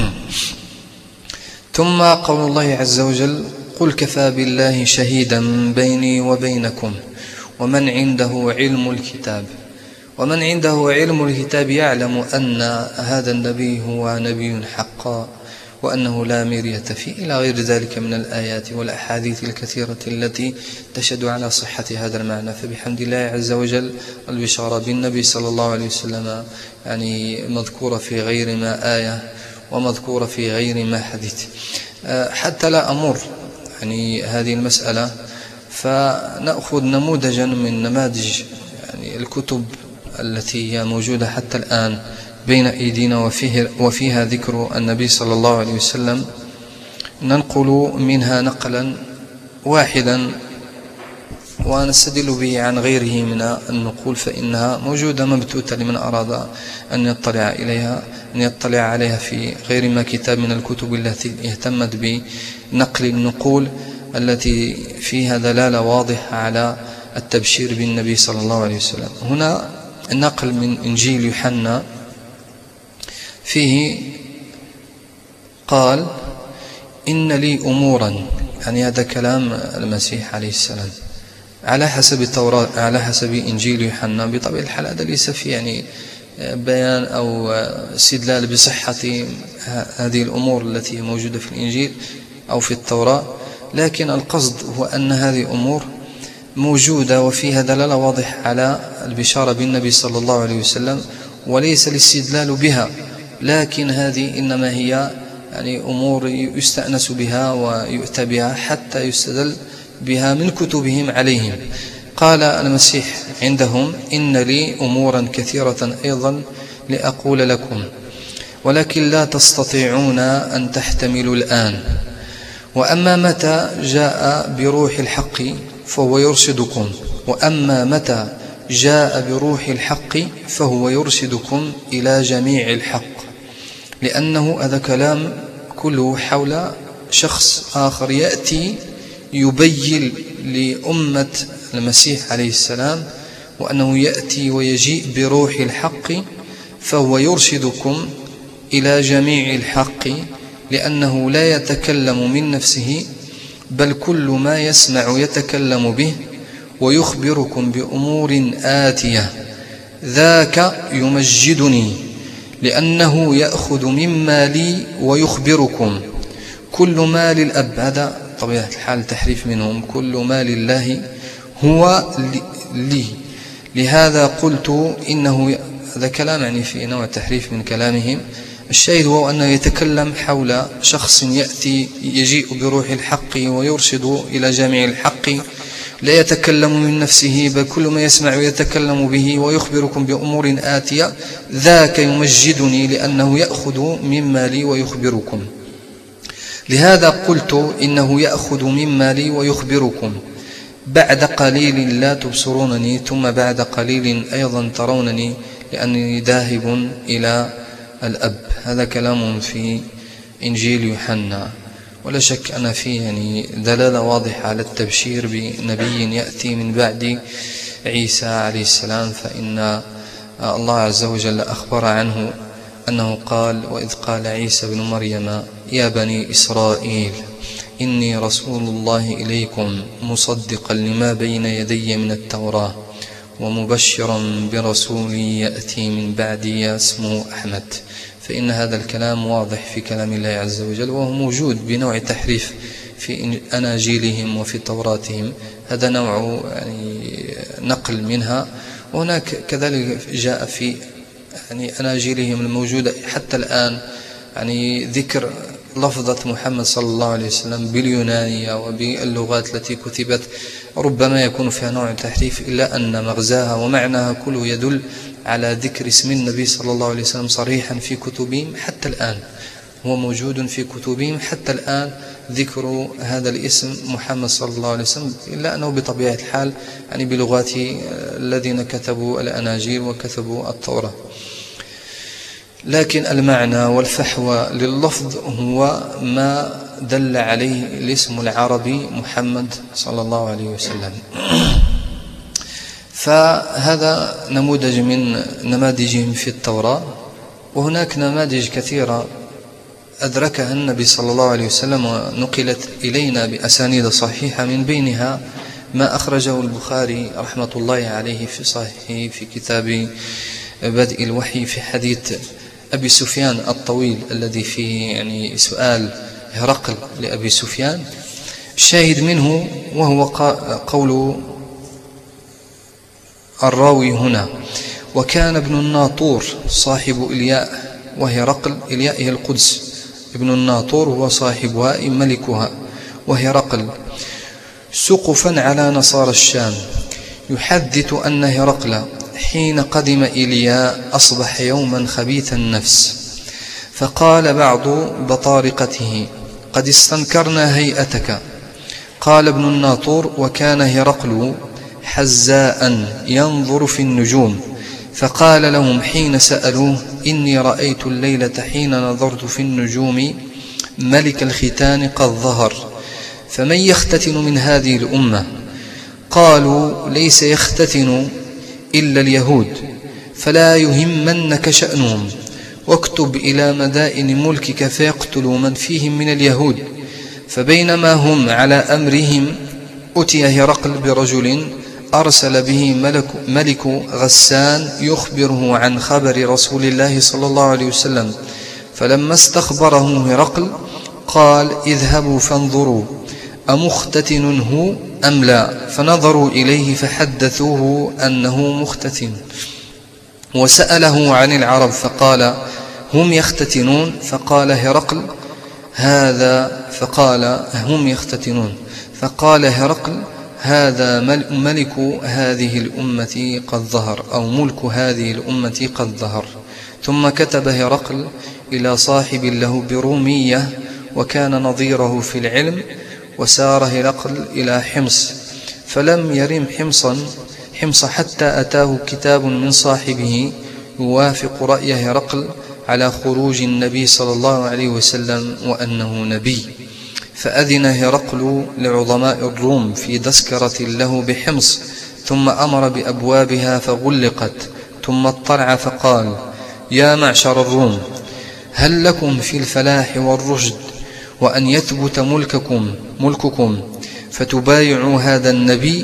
ثم قول الله عز وجل قل كفى بالله شهيدا بيني وبينكم ومن عنده علم الكتاب. ومن عنده علم الكتاب يعلم أن هذا النبي هو نبي حقا وأنه لا مرية فيه إلى غير ذلك من الآيات والأحاديث الكثيرة التي تشهد على صحة هذا المعنى. فبحمد الله عز وجل البشارة بالنبي صلى الله عليه وسلم يعني مذكورة في غير ما آية ومذكورة في غير ما حديث. حتى لا أمر يعني هذه المسألة، فنأخذ نموذجا من نماذج يعني الكتب التي هي موجودة حتى الآن بين أيدينا وفيه وفيها ذكر النبي صلى الله عليه وسلم، ننقل منها نقلا واحدا ونستدل به عن غيره من النقول، فإنها موجودة مبثوثة لمن أراد أن يطلع إليها أن يطلع عليها في غير ما كتاب من الكتب التي اهتمت بنقل النقول التي فيها دلالة واضحة على التبشير بالنبي صلى الله عليه وسلم. هنا نقل من إنجيل يوحنا فيه قال: إن لي أمورا، يعني هذا كلام المسيح عليه السلام على حسب التوراة على حسب إنجيل يوحنا. بطبيعة الحال هذا ليس فيه يعني بيان أو استدلال بصحة هذه الأمور التي موجودة في الإنجيل أو في التوراة، لكن القصد هو أن هذه أمور موجودة وفيها دلالة واضحة على البشارة بالنبي صلى الله عليه وسلم، وليس الاستدلال بها، لكن هذه إنما هي يعني أمور يستأنس بها ويؤتى بها حتى يستدل بها من كتبهم عليهم. قال المسيح عندهم: إن لي أمورا كثيرة أيضا لأقول لكم، ولكن لا تستطيعون أن تحتملوا الآن، وأما متى جاء بروح الحق فهو يرشدكم وأما متى جاء بروح الحق فهو يرشدكم إلى جميع الحق. لأنه هذا كلام كله حول شخص آخر يأتي يبين لأمة المسيح عليه السلام، وأنه يأتي ويجيء بروح الحق فهو يرشدكم إلى جميع الحق، لأنه لا يتكلم من نفسه بل كل ما يسمع يتكلم به، ويخبركم بأمور آتية، ذاك يمجدني لأنه يأخذ مما لي ويخبركم. كل ما للأب، هذا طبيعة الحال تحريف منهم، كل ما لله هو لي، لهذا قلت إنه، هذا كلام يعني في نوع تحريف من كلامهم. الشاهد هو أنه يتكلم حول شخص يأتي يجيء بروح الحق ويرشد إلى جميع الحق، لا يتكلم من نفسه بل كل ما يسمع يتكلم به، ويخبركم بأمور آتية، ذاك يمجدني لأنه يأخذ مما لي ويخبركم. لهذا قلت إنه يأخذ مما لي ويخبركم. بعد قليل لا تبصرونني، ثم بعد قليل أيضا ترونني، لأنني ذاهب إلى الأب. هذا كلام في إنجيل يوحنا، ولا شك أن فيه يعني دلالة واضحة على التبشير بنبي يأتي من بعد عيسى عليه السلام. فإن الله عز وجل أخبر عنه أنه قال: وإذ قال عيسى بن مريم يا بني إسرائيل إني رسول الله إليكم مصدقا لما بين يدي من التوراة ومبشرا برسول يأتي من بعدي اسمه أحمد. فإن هذا الكلام واضح في كلام الله عز وجل، وهو موجود بنوع تحريف في أناجيلهم وفي توراتهم، هذا نوع يعني نقل منها. وهناك كذلك جاء في يعني أناجيلهم الموجودة حتى الآن يعني ذكر لفظة محمد صلى الله عليه وسلم باليونانية وباللغات التي كتبت، ربما يكون فيها نوع تحريف، إلا أن مغزاها ومعناها كله يدل على ذكر اسم النبي صلى الله عليه وسلم صريحا في كتبهم حتى الآن، هو موجود في كتبهم حتى الآن ذكر هذا الاسم محمد صلى الله عليه وسلم، إلا أنه بطبيعة الحال يعني بلغات الذين كتبوا الأناجيل وكتبوا التوراة. لكن المعنى والفحوى لللفظ هو ما دل عليه الاسم العربي محمد صلى الله عليه وسلم. فهذا نموذج من نماذجهم في التوراة، وهناك نماذج كثيرة أدركها النبي صلى الله عليه وسلم ونقلت إلينا بأسانيد صحيحة، من بينها ما أخرجه البخاري رحمة الله عليه في صحيحه في كتاب بدء الوحي في حديث أبي سفيان الطويل الذي فيه يعني سؤال هرقل لأبي سفيان، الشاهد منه وهو قول الراوي هنا: وكان ابن الناطور صاحب إلياء، وهرقل إلياء هي القدس، ابن الناطور هو صاحبها ملكها، وهرقل سقفا على نصارى الشام، يحدث أن هرقل حين قدم إلياء أصبح يوما خبيث النفس، فقال بعض بطارقته: قد استنكرنا هيئتك. قال ابن الناطور: وكان هرقل حزاء ينظر في النجوم، فقال لهم حين سألوه: إني رأيت الليلة حين نظرت في النجوم ملك الختان قد ظهر، فمن يختتن من هذه الأمة؟ قالوا: ليس يختتن إلا اليهود، فلا يهمنك شأنهم، واكتب إلى مدائن ملكك فيقتلوا من فيهم من اليهود. فبينما هم على أمرهم أتي هرقل برجل أرسل به ملك, ملك غسان يخبره عن خبر رسول الله صلى الله عليه وسلم، فلما استخبره هرقل قال: اذهبوا فانظروا أمختتن هو أم لا؟ فنظروا إليه فحدثوه أنه مختتن، وسأله عن العرب فقال: هم يختتنون. فقال هرقل: هذا فقال هم يختتنون فقال هرقل: هذا ملك هذه الأمة قد ظهر، أو ملك هذه الأمة قد ظهر. ثم كتب هرقل إلى صاحب له برومية وكان نظيره في العلم، وسار هرقل إلى حمص، فلم يرم حمصا حمص حتى أتاه كتاب من صاحبه يوافق رأي هرقل على خروج النبي صلى الله عليه وسلم وأنه نبي، فأذن هرقل لعظماء الروم في تذكرة له بحمص، ثم أمر بأبوابها فغلقت، ثم اطلع فقال: يا معشر الروم، هل لكم في الفلاح والرشد وأن يثبت ملككم ملككم فتبايعوا هذا النبي؟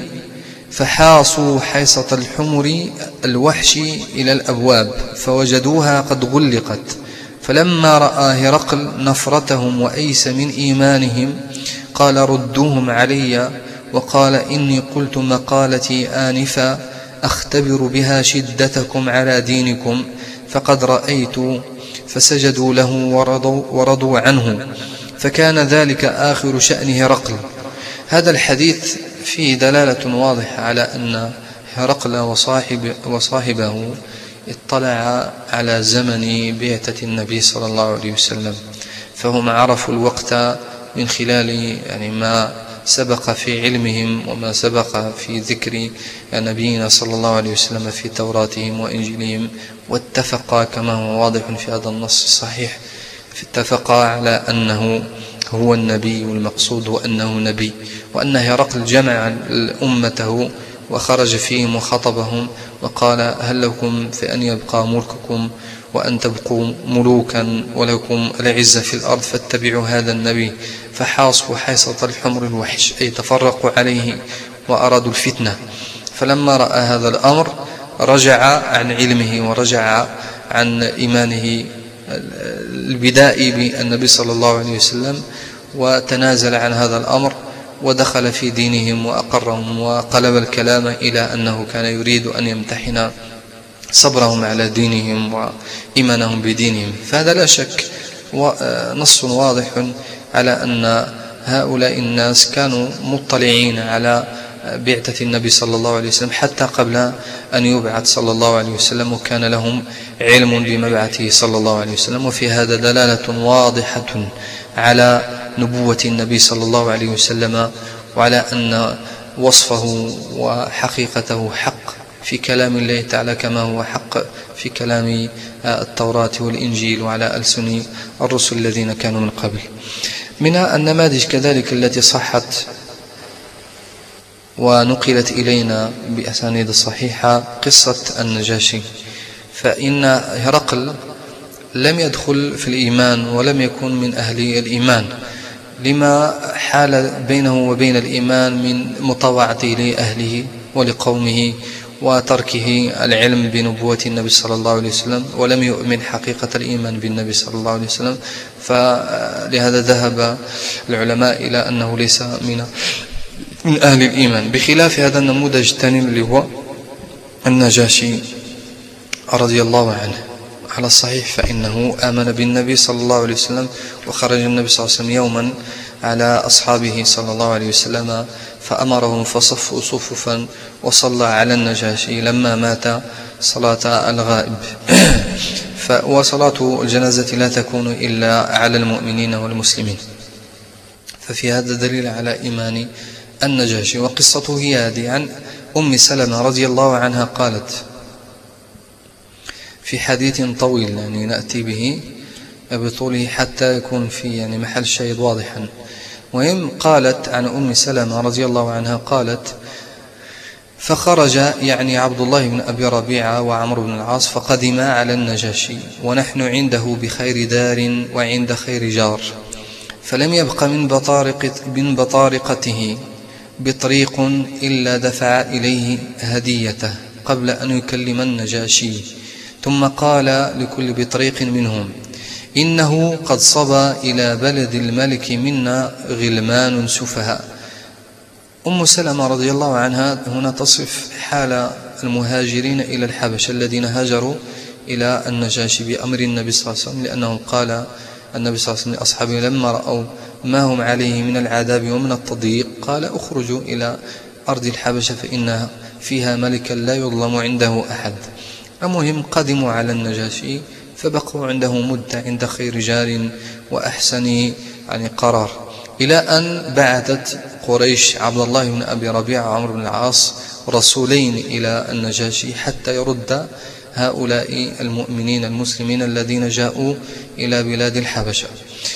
فحاصوا حيصة الحمر الوحش إلى الأبواب فوجدوها قد غلقت، فلما رأى هرقل نفرتهم وأيس من إيمانهم قال: ردوهم علي. وقال: إني قلت مقالتي آنفا أختبر بها شدتكم على دينكم، فقد رأيت. فسجدوا له ورضوا, ورضوا عنه، فكان ذلك آخر شأن هرقل. هذا الحديث فيه دلالة واضحة على أن هرقل وصاحب وصاحبه اطلع على زمن بعثة النبي صلى الله عليه وسلم، فهم عرفوا الوقت من خلال يعني ما سبق في علمهم وما سبق في ذكر نبينا صلى الله عليه وسلم في توراتهم وإنجيلهم، واتفقا كما هو واضح في هذا النص الصحيح، اتفقا على أنه هو النبي والمقصود وأنه نبي، وأن هرقل جمع أمته وخرج فيهم وخطبهم وقال: هل لكم في أن يبقى ملككم وأن تبقوا ملوكا ولكم العزة في الأرض، فاتبعوا هذا النبي. فحاصوا حيصة الحمر الوحش، أي تفرقوا عليه وأرادوا الفتنة. فلما رأى هذا الأمر رجع عن علمه ورجع عن إيمانه البدائي بالنبي صلى الله عليه وسلم، وتنازل عن هذا الأمر ودخل في دينهم وأقرهم، وقلب الكلام إلى أنه كان يريد أن يمتحن صبرهم على دينهم وإيمانهم بدينهم. فهذا لا شك نص واضح على أن هؤلاء الناس كانوا مطلعين على بعثة النبي صلى الله عليه وسلم حتى قبل أن يبعث صلى الله عليه وسلم، وكان لهم علم بمبعثه صلى الله عليه وسلم. وفي هذا دلالة واضحة على نبوة النبي صلى الله عليه وسلم، وعلى أن وصفه وحقيقته حق في كلام الله تعالى كما هو حق في كلام التوراة والإنجيل وعلى ألسن الرسل الذين كانوا من قبل. من النماذج كذلك التي صحت ونقلت إلينا بأسانيد صحيحة قصة النجاشي، فإن هرقل لم يدخل في الإيمان ولم يكن من أهل الإيمان، لما حال بينه وبين الإيمان من مطاوعته لأهله ولقومه وتركه العلم بنبوة النبي صلى الله عليه وسلم، ولم يؤمن حقيقة الإيمان بالنبي صلى الله عليه وسلم. فلهذا ذهب العلماء إلى أنه ليس من من أهل الإيمان، بخلاف هذا النموذج الثاني اللي هو النجاشي رضي الله عنه. على الصحيح فإنه آمن بالنبي صلى الله عليه وسلم، وخرج النبي صلى الله عليه وسلم يوما على أصحابه صلى الله عليه وسلم فأمرهم فصفوا صفوفا وصلى على النجاشي لما مات صلاة الغائب. وصلاة الجنازة لا تكون إلا على المؤمنين والمسلمين. ففي هذا دليل على إيمان النجاشي. وقصته هي هذه: عن أم سلمة رضي الله عنها قالت في حديث طويل يعني نأتي به بطوله حتى يكون في يعني محل الشاهد واضحا. وهم قالت عن أم سلمة رضي الله عنها قالت: فخرج يعني عبد الله بن أبي ربيعة وعمرو بن العاص فقدما على النجاشي ونحن عنده بخير دار وعند خير جار، فلم يبق من بطارقة من بطارقته بطريق إلا دفع إليه هديته قبل أن يكلم النجاشي، ثم قال لكل بطريق منهم: إنه قد صبى إلى بلد الملك منا غلمان سفهاء. أم سلمة رضي الله عنها هنا تصف حال المهاجرين إلى الحبشة الذين هاجروا إلى النجاشي بأمر النبي صلى الله عليه وسلم، لأنه قال النبي صلى الله عليه وسلم لأصحابه لما رأوا ما هم عليه من العذاب ومن التضييق قال: اخرجوا إلى أرض الحبشة فإن فيها ملكا لا يظلم عنده أحد. المهم قدموا على النجاشي فبقوا عنده مدة عند خير جار وأحسن يعني قرار، إلى أن بعثت قريش عبد الله بن أبي ربيعة وعمرو بن العاص رسولين إلى النجاشي حتى يرد هؤلاء المؤمنين المسلمين الذين جاءوا إلى بلاد الحبشة.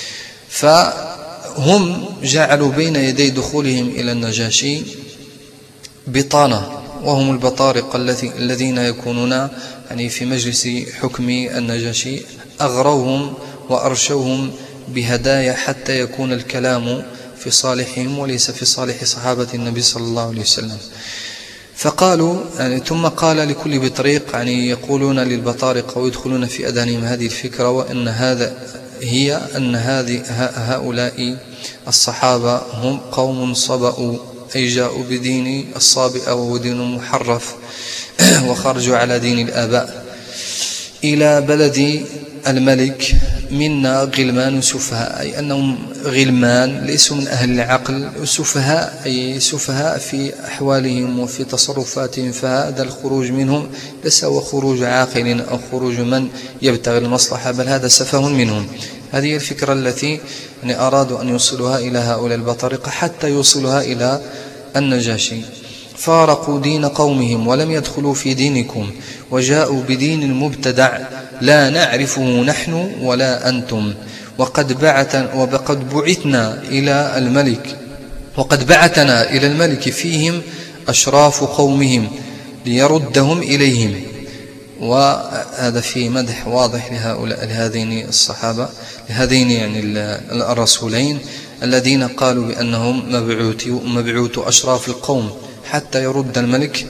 فهم جعلوا بين يدي دخولهم إلى النجاشي بطانة، وهم البطارقة الذين يكونون يعني في مجلس حكم النجاشي، أغروهم وأرشوهم بهدايا حتى يكون الكلام في صالحهم وليس في صالح صحابة النبي صلى الله عليه وسلم. فقالوا يعني ثم قال لكل بطريق يعني يقولون للبطارقة ويدخلون في أذهانهم هذه الفكرة، وأن هذا هي أن هذه هؤلاء الصحابة هم قوم صبأوا، أي جاءوا بدين الصابئة ودين محرف وخرجوا على دين الآباء، إلى بلد الملك منا غلمان سفهاء، أي أنهم غلمان ليسوا من أهل العقل، سفهاء أي سفهاء في أحوالهم وفي تصرفاتهم، فهذا الخروج منهم ليس هو خروج عاقل أو خروج من يبتغي المصلحة، بل هذا سفه منهم. هذه الفكرة التي يعني أرادوا أن يوصلوها إلى هؤلاء البطارقة حتى يوصلوها إلى النجاشي. فارقوا دين قومهم ولم يدخلوا في دينكم وجاءوا بدين مبتدع لا نعرفه نحن ولا أنتم، وقد بعثنا وقد بعثنا إلى الملك وقد بعثنا إلى الملك فيهم أشراف قومهم ليردهم إليهم. وهذا في مدح واضح لهؤلاء لهذين الصحابة لهذين يعني الرسولين الذين قالوا بأنهم مبعوث أشراف القوم حتى يرد الملك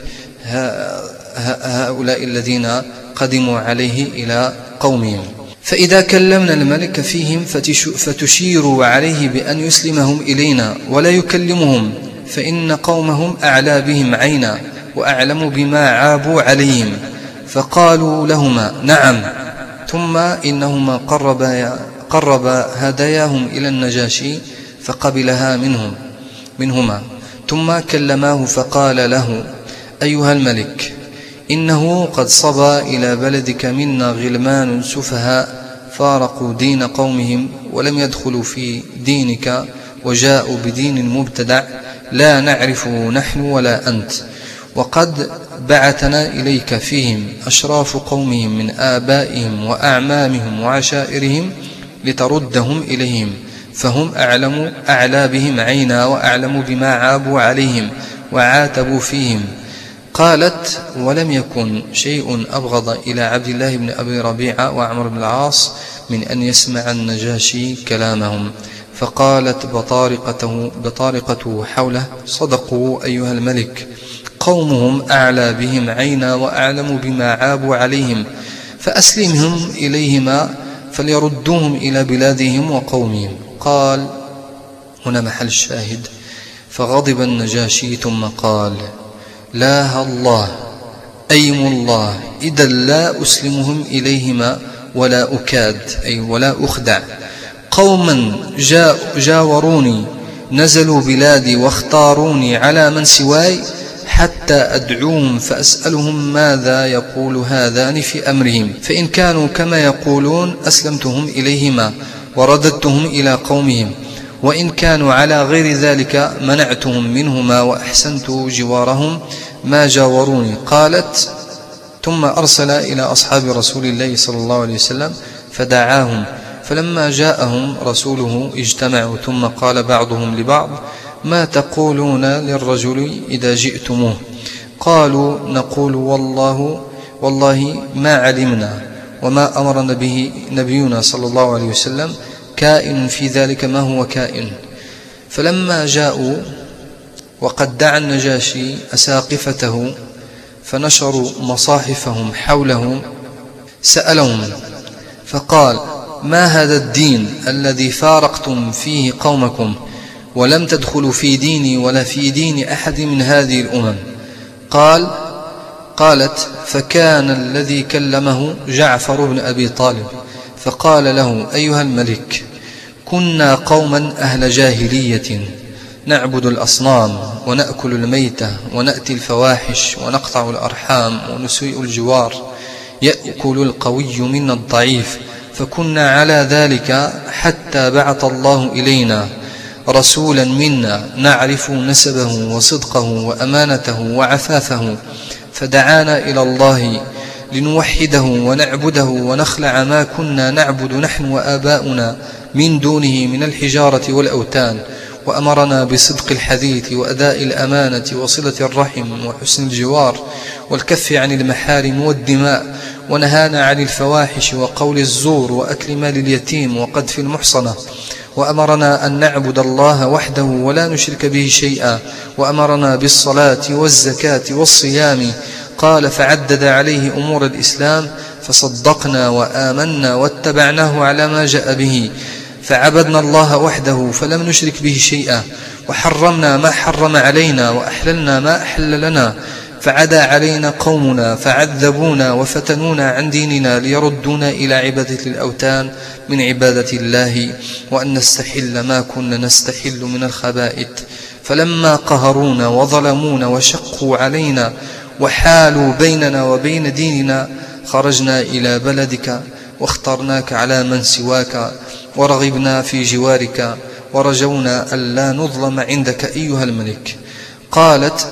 هؤلاء الذين قدموا عليه إلى قومهم. فإذا كلمنا الملك فيهم فتشيروا عليه بأن يسلمهم إلينا ولا يكلمهم، فإن قومهم أعلى بهم عينا وأعلم بما عابوا عليهم. فقالوا لهما: نعم. ثم إنهما قربا قرب هداياهم إلى النجاشي فقبلها منهم منهما، ثم كلماه فقال له: أيها الملك، إنه قد صبى إلى بلدك منا غلمان سفهاء فارقوا دين قومهم ولم يدخلوا في دينك وجاءوا بدين مبتدع لا نعرفه نحن ولا أنت، وقد بعثنا إليك فيهم أشراف قومهم من آبائهم وأعمامهم وعشائرهم لتردهم إليهم، فهم أعلم أعلى بهم عينا وأعلم بما عابوا عليهم وعاتبوا فيهم. قالت: ولم يكن شيء أبغض إلى عبد الله بن أبي ربيعة وعمر بن العاص من أن يسمع النجاشي كلامهم. فقالت بطارقته, بطارقته حوله: صدقوا أيها الملك، قومهم أعلى بهم عينا وأعلم بما عابوا عليهم، فأسلمهم إليهما فليردوهم إلى بلادهم وقومهم. قال هنا محل الشاهد: فغضب النجاشي ثم قال: لا الله أيم الله إذا لا أسلمهم إليهما ولا أكاد، أي ولا أخدع. قوما جاوروني نزلوا بلادي واختاروني على من سواي حتى أدعوهم فأسألهم ماذا يقول هذان في أمرهم، فإن كانوا كما يقولون أسلمتهم إليهما ورددتهم إلى قومهم، وإن كانوا على غير ذلك منعتهم منهما وأحسنت جوارهم ما جاوروني. قالت: ثم أرسل إلى أصحاب رسول الله صلى الله عليه وسلم فدعاهم، فلما جاءهم رسوله اجتمعوا، ثم قال بعضهم لبعض: ما تقولون للرجل إذا جئتموه؟ قالوا: نقول والله والله ما علمنا وما أمرنا به نبينا صلى الله عليه وسلم، كائن في ذلك ما هو كائن. فلما جاءوا وقد دعا النجاشي أساقفته فنشروا مصاحفهم حوله سألهم فقال: ما هذا الدين الذي فارقتم فيه قومكم ولم تدخلوا في ديني ولا في دين أحد من هذه الأمم؟ قال قالت: فكان الذي كلمه جعفر بن أبي طالب فقال له: أيها الملك، كنا قوما أهل جاهلية نعبد الأصنام ونأكل الميتة ونأتي الفواحش ونقطع الأرحام ونسيء الجوار، يأكل القوي منا الضعيف، فكنا على ذلك حتى بعث الله إلينا رسولا منا نعرف نسبه وصدقه وأمانته وعفافه، فدعانا إلى الله لنوحده ونعبده ونخلع ما كنا نعبد نحن وآباؤنا من دونه من الحجارة والأوثان، وأمرنا بصدق الحديث وأداء الأمانة وصلة الرحم وحسن الجوار والكف عن المحارم والدماء، ونهانا عن الفواحش وقول الزور وأكل مال اليتيم وقذف المحصنة، وأمرنا أن نعبد الله وحده ولا نشرك به شيئا، وأمرنا بالصلاة والزكاة والصيام. قال: فعدد عليه أمور الإسلام فصدقنا وآمنا واتبعناه على ما جاء به، فعبدنا الله وحده فلم نشرك به شيئا، وحرمنا ما حرم علينا وأحللنا ما أحل لنا، فعدا علينا قومنا فعذبونا وفتنونا عن ديننا ليردونا إلى عبادة الأوثان من عبادة الله، وأن نستحل ما كنا نستحل من الخبائث. فلما قهرونا وظلمونا وشقوا علينا وحالوا بيننا وبين ديننا خرجنا إلى بلدك واخترناك على من سواك ورغبنا في جوارك ورجونا ألا نظلم عندك أيها الملك. قالت: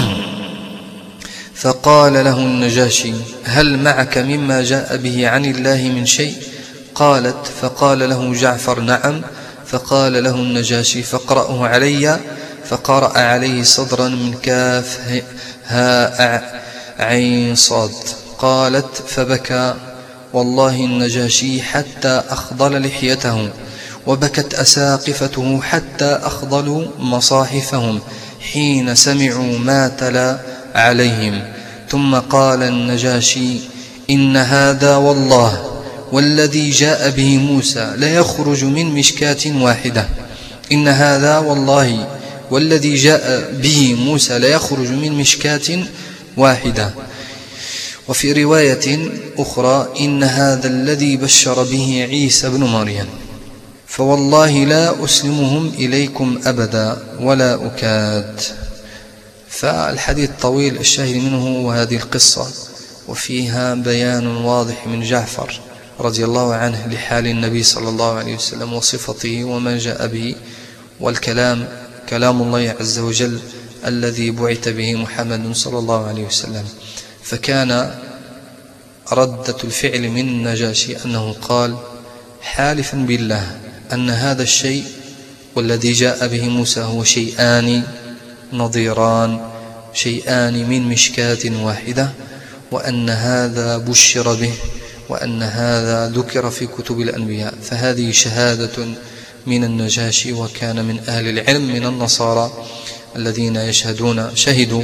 فقال له النجاشي: هل معك مما جاء به عن الله من شيء؟ قالت: فقال له جعفر: نعم. فقال له النجاشي: فاقرأه علي. فقرأ عليه صدرا من كاف هاء عين صاد. قالت: فبكى والله النجاشي حتى أخضل لحيته، وبكت أساقفته حتى أخضلوا مصاحفهم حين سمعوا ما تلا عليهم. ثم قال النجاشي: إن هذا والله والذي جاء به موسى ليخرج من مشكاة واحدة. إن هذا والله والذي جاء به موسى ليخرج من مشكاة واحدة. وفي رواية أخرى: إن هذا الذي بشر به عيسى بن مريم، فوالله لا أسلمهم إليكم أبدا ولا أكاد. فالحديث طويل، الشاهد منه وهذه القصة، وفيها بيان واضح من جعفر رضي الله عنه لحال النبي صلى الله عليه وسلم وصفته وما جاء به، والكلام كلام الله عز وجل الذي بعث به محمد صلى الله عليه وسلم. فكان ردة الفعل من النجاشي أنه قال: حالفا بالله أن هذا الشيء والذي جاء به موسى هو شيئان نظيران، شيئان من مشكاة واحدة، وأن هذا بشر به، وأن هذا ذكر في كتب الأنبياء. فهذه شهادة من النجاشي، وكان من أهل العلم من النصارى الذين يشهدون شهدوا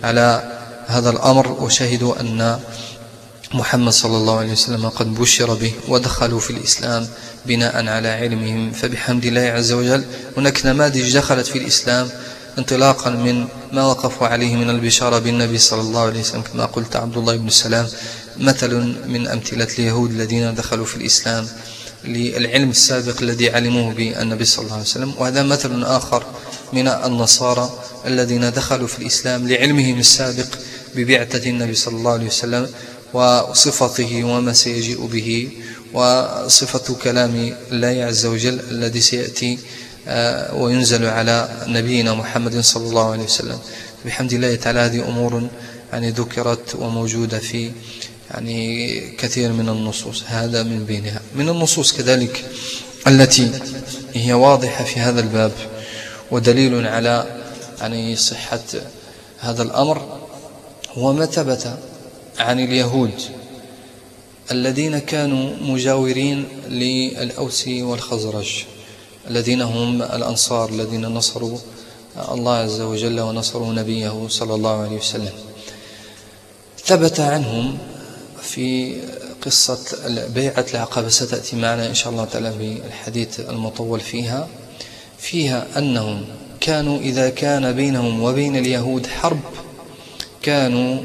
على هذا الأمر وشهدوا أن محمد صلى الله عليه وسلم قد بشر به ودخلوا في الإسلام بناء على علمهم. فبحمد الله عز وجل هناك نماذج دخلت في الإسلام انطلاقا من ما وقفوا عليه من البشارة بالنبي صلى الله عليه وسلم، كما قلت عبد الله بن السلام مثل من أمثلة اليهود الذين دخلوا في الإسلام للعلم السابق الذي علموه بالنبي صلى الله عليه وسلم. وهذا مثل آخر من النصارى الذين دخلوا في الإسلام لعلمهم السابق ببعثة النبي صلى الله عليه وسلم وصفته وما سيجيء به وصفة كلام الله عز وجل الذي سيأتي وينزل على نبينا محمد صلى الله عليه وسلم. بحمد الله تعالى هذه أمور يعني ذكرت وموجودة في يعني كثير من النصوص، هذا من بينها. من النصوص كذلك التي هي واضحة في هذا الباب ودليل على يعني صحة هذا الأمر هو ما ثبت عن اليهود الذين كانوا مجاورين للأوس والخزرج الذين هم الأنصار الذين نصروا الله عز وجل ونصروا نبيه صلى الله عليه وسلم. ثبت عنهم في قصة بيعة العقبة ستأتي معنا إن شاء الله تعالى بالحديث المطول فيها فيها أنهم كانوا إذا كان بينهم وبين اليهود حرب كانوا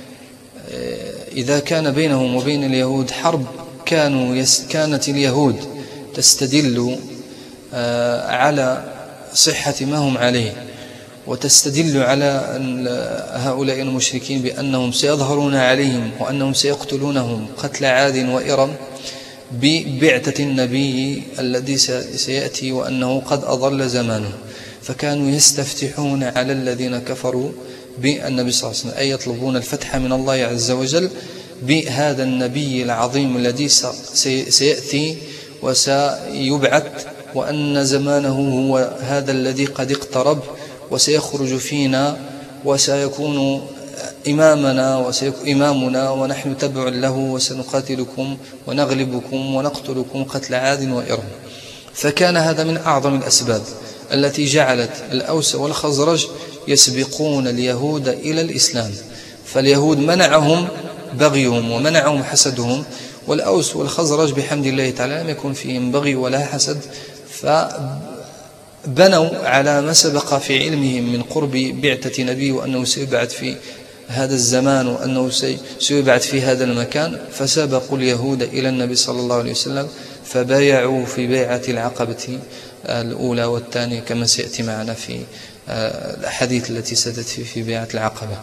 إذا كان بينهم وبين اليهود حرب كانوا يس كانت اليهود تستدل على صحة ما هم عليه وتستدل على هؤلاء المشركين بأنهم سيظهرون عليهم وأنهم سيقتلونهم قتل عاد وإرم ببعثة النبي الذي سيأتي وأنه قد أضل زمانه. فكانوا يستفتحون على الذين كفروا بالنبي صلى الله عليه وسلم، أي يطلبون الفتح من الله عز وجل بهذا النبي العظيم الذي سيأتي وسيبعث، وأن زمانه هو هذا الذي قد اقترب وسيخرج فينا وسيكون إمامنا وسيكون إمامنا ونحن تبع له وسنقاتلكم ونغلبكم ونقتلكم قتل عاد وإرم. فكان هذا من أعظم الأسباب التي جعلت الأوس والخزرج يسبقون اليهود إلى الإسلام. فاليهود منعهم بغيهم ومنعهم حسدهم، والأوس والخزرج بحمد الله تعالى لم يكن فيهم بغي ولا حسد، فبنوا على ما سبق في علمهم من قرب بعثة نبي وأنه سيبعث في هذا الزمان وأنه سيبعث في هذا المكان، فسبقوا اليهود إلى النبي صلى الله عليه وسلم فبايعوا في بيعة العقبة الأولى والثانية كما سيأتي معنا في الأحاديث التي ستأتي في بيعة العقبة.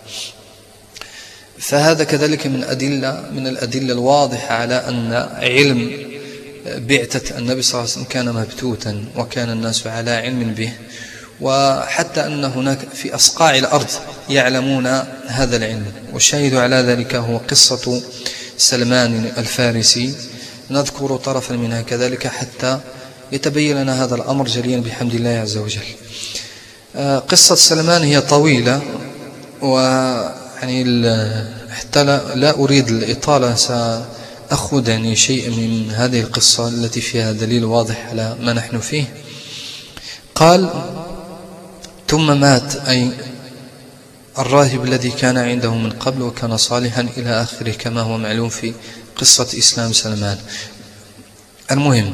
فهذا كذلك من أدلة من الأدلة الواضحة على أن علم بعثة النبي صلى الله عليه وسلم كان مبتوتا وكان الناس على علم به، وحتى أن هناك في أصقاع الأرض يعلمون هذا العلم. والشاهد على ذلك هو قصة سلمان الفارسي، نذكر طرفا منها كذلك حتى يتبين لنا هذا الأمر جليا بحمد الله عز وجل. قصة سلمان هي طويلة ويعني حتى لا أريد الإطالة سأخذ يعني شيء من هذه القصة التي فيها دليل واضح على ما نحن فيه. قال: ثم مات أي الراهب الذي كان عنده من قبل وكان صالحا إلى آخره كما هو معلوم في قصة إسلام سلمان. المهم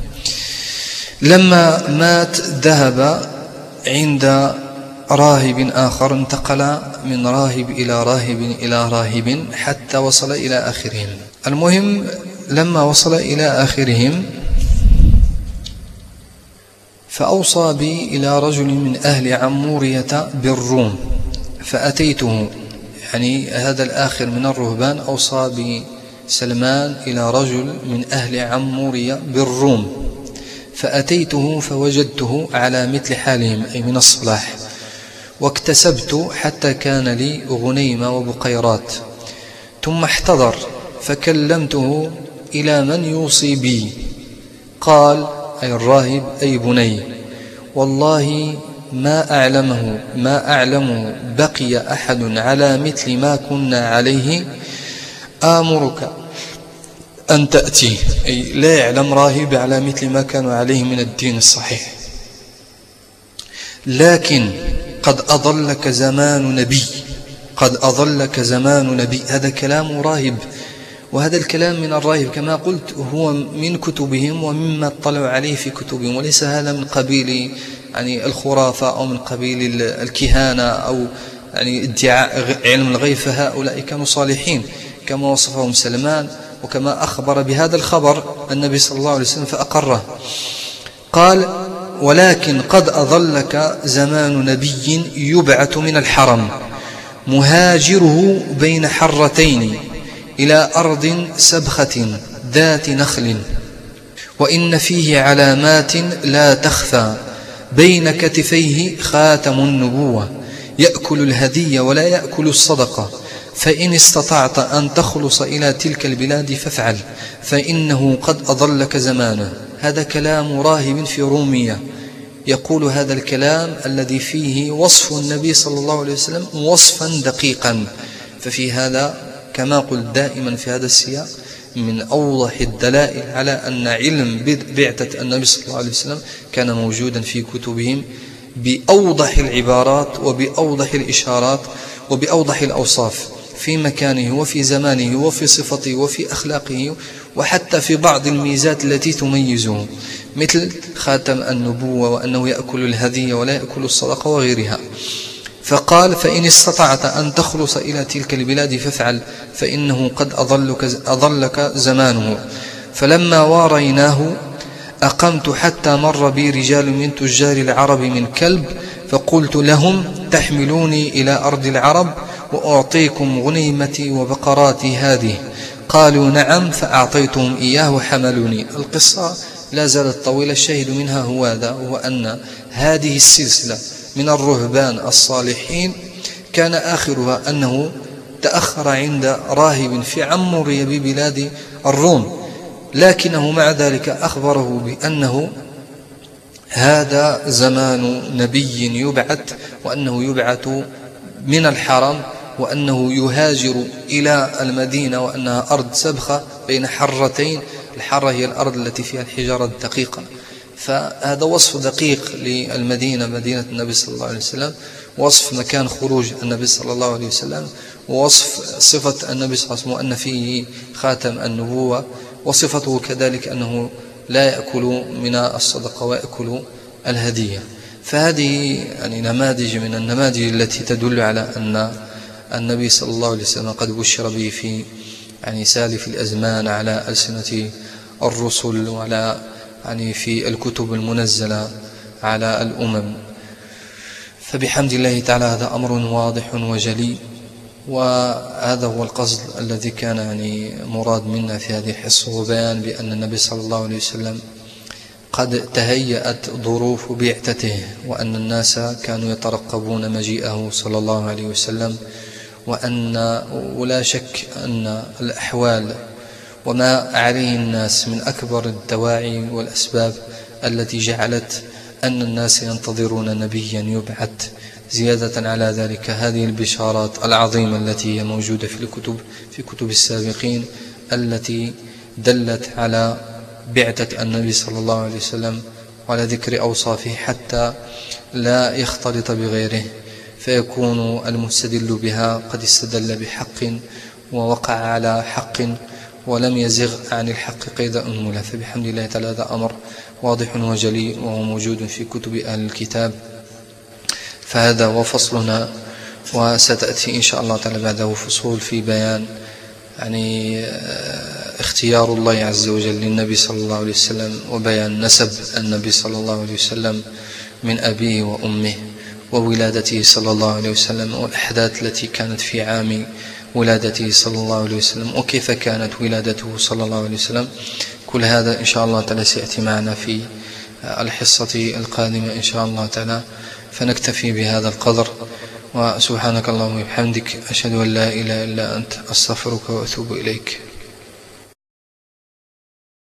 لما مات ذهب عند راهب آخر، انتقل من راهب إلى راهب إلى راهب حتى وصل إلى آخرهم. المهم لما وصل إلى آخرهم فأوصى بي إلى رجل من أهل عمورية بالروم فأتيته، يعني هذا الآخر من الرهبان أوصى بسلمان إلى رجل من أهل عمورية بالروم فأتيته فوجدته على مثل حالهم أي من الصلاح، واكتسبت حتى كان لي غنيمة وبقيرات، ثم احتضر فكلمته إلى من يوصي بي. قال أي الراهب: أي بني، والله ما أعلمه ما أعلمه بقي أحد على مثل ما كنا عليه، آمرك أن تأتي. أي لا يعلم راهب على مثل ما كانوا عليه من الدين الصحيح، لكن قد أضلك زمان نبي قد أضلك زمان نبي. هذا كلام راهب، وهذا الكلام من الراهب كما قلت هو من كتبهم ومما اطلعوا عليه في كتبهم، وليس هذا من قبيل يعني الخرافة أو من قبيل الكهانة أو يعني ادعاء علم الغيب، فهؤلاء كانوا صالحين كما وصفهم سلمان وكما أخبر بهذا الخبر النبي صلى الله عليه وسلم فأقره. قال: ولكن قد أضلك زمان نبي يبعث من الحرم مهاجره بين حرتين إلى أرض سبخة ذات نخل، وإن فيه علامات لا تخفى، بين كتفيه خاتم النبوة، يأكل الهدي ولا يأكل الصدقة، فإن استطعت أن تخلص إلى تلك البلاد فافعل، فإنه قد أضلك زمانه. هذا كلام راهب في رومية يقول هذا الكلام الذي فيه وصف النبي صلى الله عليه وسلم وصفا دقيقا. ففي هذا كما قلت دائما في هذا السياق من أوضح الدلائل على أن علم بعثة النبي صلى الله عليه وسلم كان موجودا في كتبهم بأوضح العبارات وبأوضح الإشارات وبأوضح الأوصاف في مكانه وفي زمانه وفي صفته وفي أخلاقه، وحتى في بعض الميزات التي تميزه مثل خاتم النبوة وأنه يأكل الهدي ولا يأكل الصدقة وغيرها. فقال: فإن استطعت أن تخلص إلى تلك البلاد فافعل، فإنه قد أضلك, أضلك زمانه. فلما واريناه أقمت حتى مر بي رجال من تجار العرب من كلب، فقلت لهم: تحملوني إلى أرض العرب وأعطيكم غنيمتي وبقراتي هذه؟ قالوا: نعم. فأعطيتهم إياه وحملوني. القصة لا زالت طويلة، الشاهد منها هو هذا، هو أن هذه السلسلة من الرهبان الصالحين كان آخرها أنه تأخر عند راهب في عمري ببلاد الروم، لكنه مع ذلك أخبره بأنه هذا زمان نبي يبعث، وأنه يبعث من الحرم، وأنه يهاجر إلى المدينة، وأنها أرض سبخة بين حرتين. الحرة هي الأرض التي فيها الحجارة الدقيقة. فهذا وصف دقيق للمدينة، مدينة النبي صلى الله عليه وسلم، وصف مكان خروج النبي صلى الله عليه وسلم، ووصف صفة النبي صلى الله عليه وسلم وأن فيه خاتم النبوة، وصفته كذلك أنه لا يأكل من الصدقة ويأكل الهدية. فهذه يعني نماذج من النماذج التي تدل على أن النبي صلى الله عليه وسلم قد بشر به في يعني سالف الأزمان على ألسنة الرسل وعلى يعني في الكتب المنزلة على الأمم. فبحمد الله تعالى هذا أمر واضح وجلي، وهذا هو القصد الذي كان يعني مراد منا في هذه الحصة، وبيان بأن النبي صلى الله عليه وسلم قد تهيأت ظروف بعثته، وأن الناس كانوا يترقبون مجيئه صلى الله عليه وسلم، وأن ولا شك أن الأحوال وما عليه الناس من أكبر الدواعي والأسباب التي جعلت أن الناس ينتظرون نبيا يبعث. زيادة على ذلك هذه البشارات العظيمة التي هي موجودة في الكتب في كتب السابقين التي دلت على بعثة النبي صلى الله عليه وسلم وعلى ذكر أوصافه حتى لا يختلط بغيره، فيكون المستدل بها قد استدل بحق ووقع على حق ولم يزغ عن الحق قيد أنملة. فبحمد الله تعالى هذا أمر واضح وجلي وهو موجود في كتب أهل الكتاب. فهذا وفصلنا، وستأتي إن شاء الله تعالى بعده فصول في بيان يعني اختيار الله عز وجل للنبي صلى الله عليه وسلم، وبيان نسب النبي صلى الله عليه وسلم من أبيه وأمه، وولادته صلى الله عليه وسلم، والأحداث التي كانت في عام ولادته صلى الله عليه وسلم، وكيف كانت ولادته صلى الله عليه وسلم. كل هذا إن شاء الله تعالى سيأتي معنا في الحصة القادمة إن شاء الله تعالى. فنكتفي بهذا القدر، وسبحانك اللهم وبحمدك، أشهد أن لا إله إلا أنت، أستغفرك وأتوب إليك.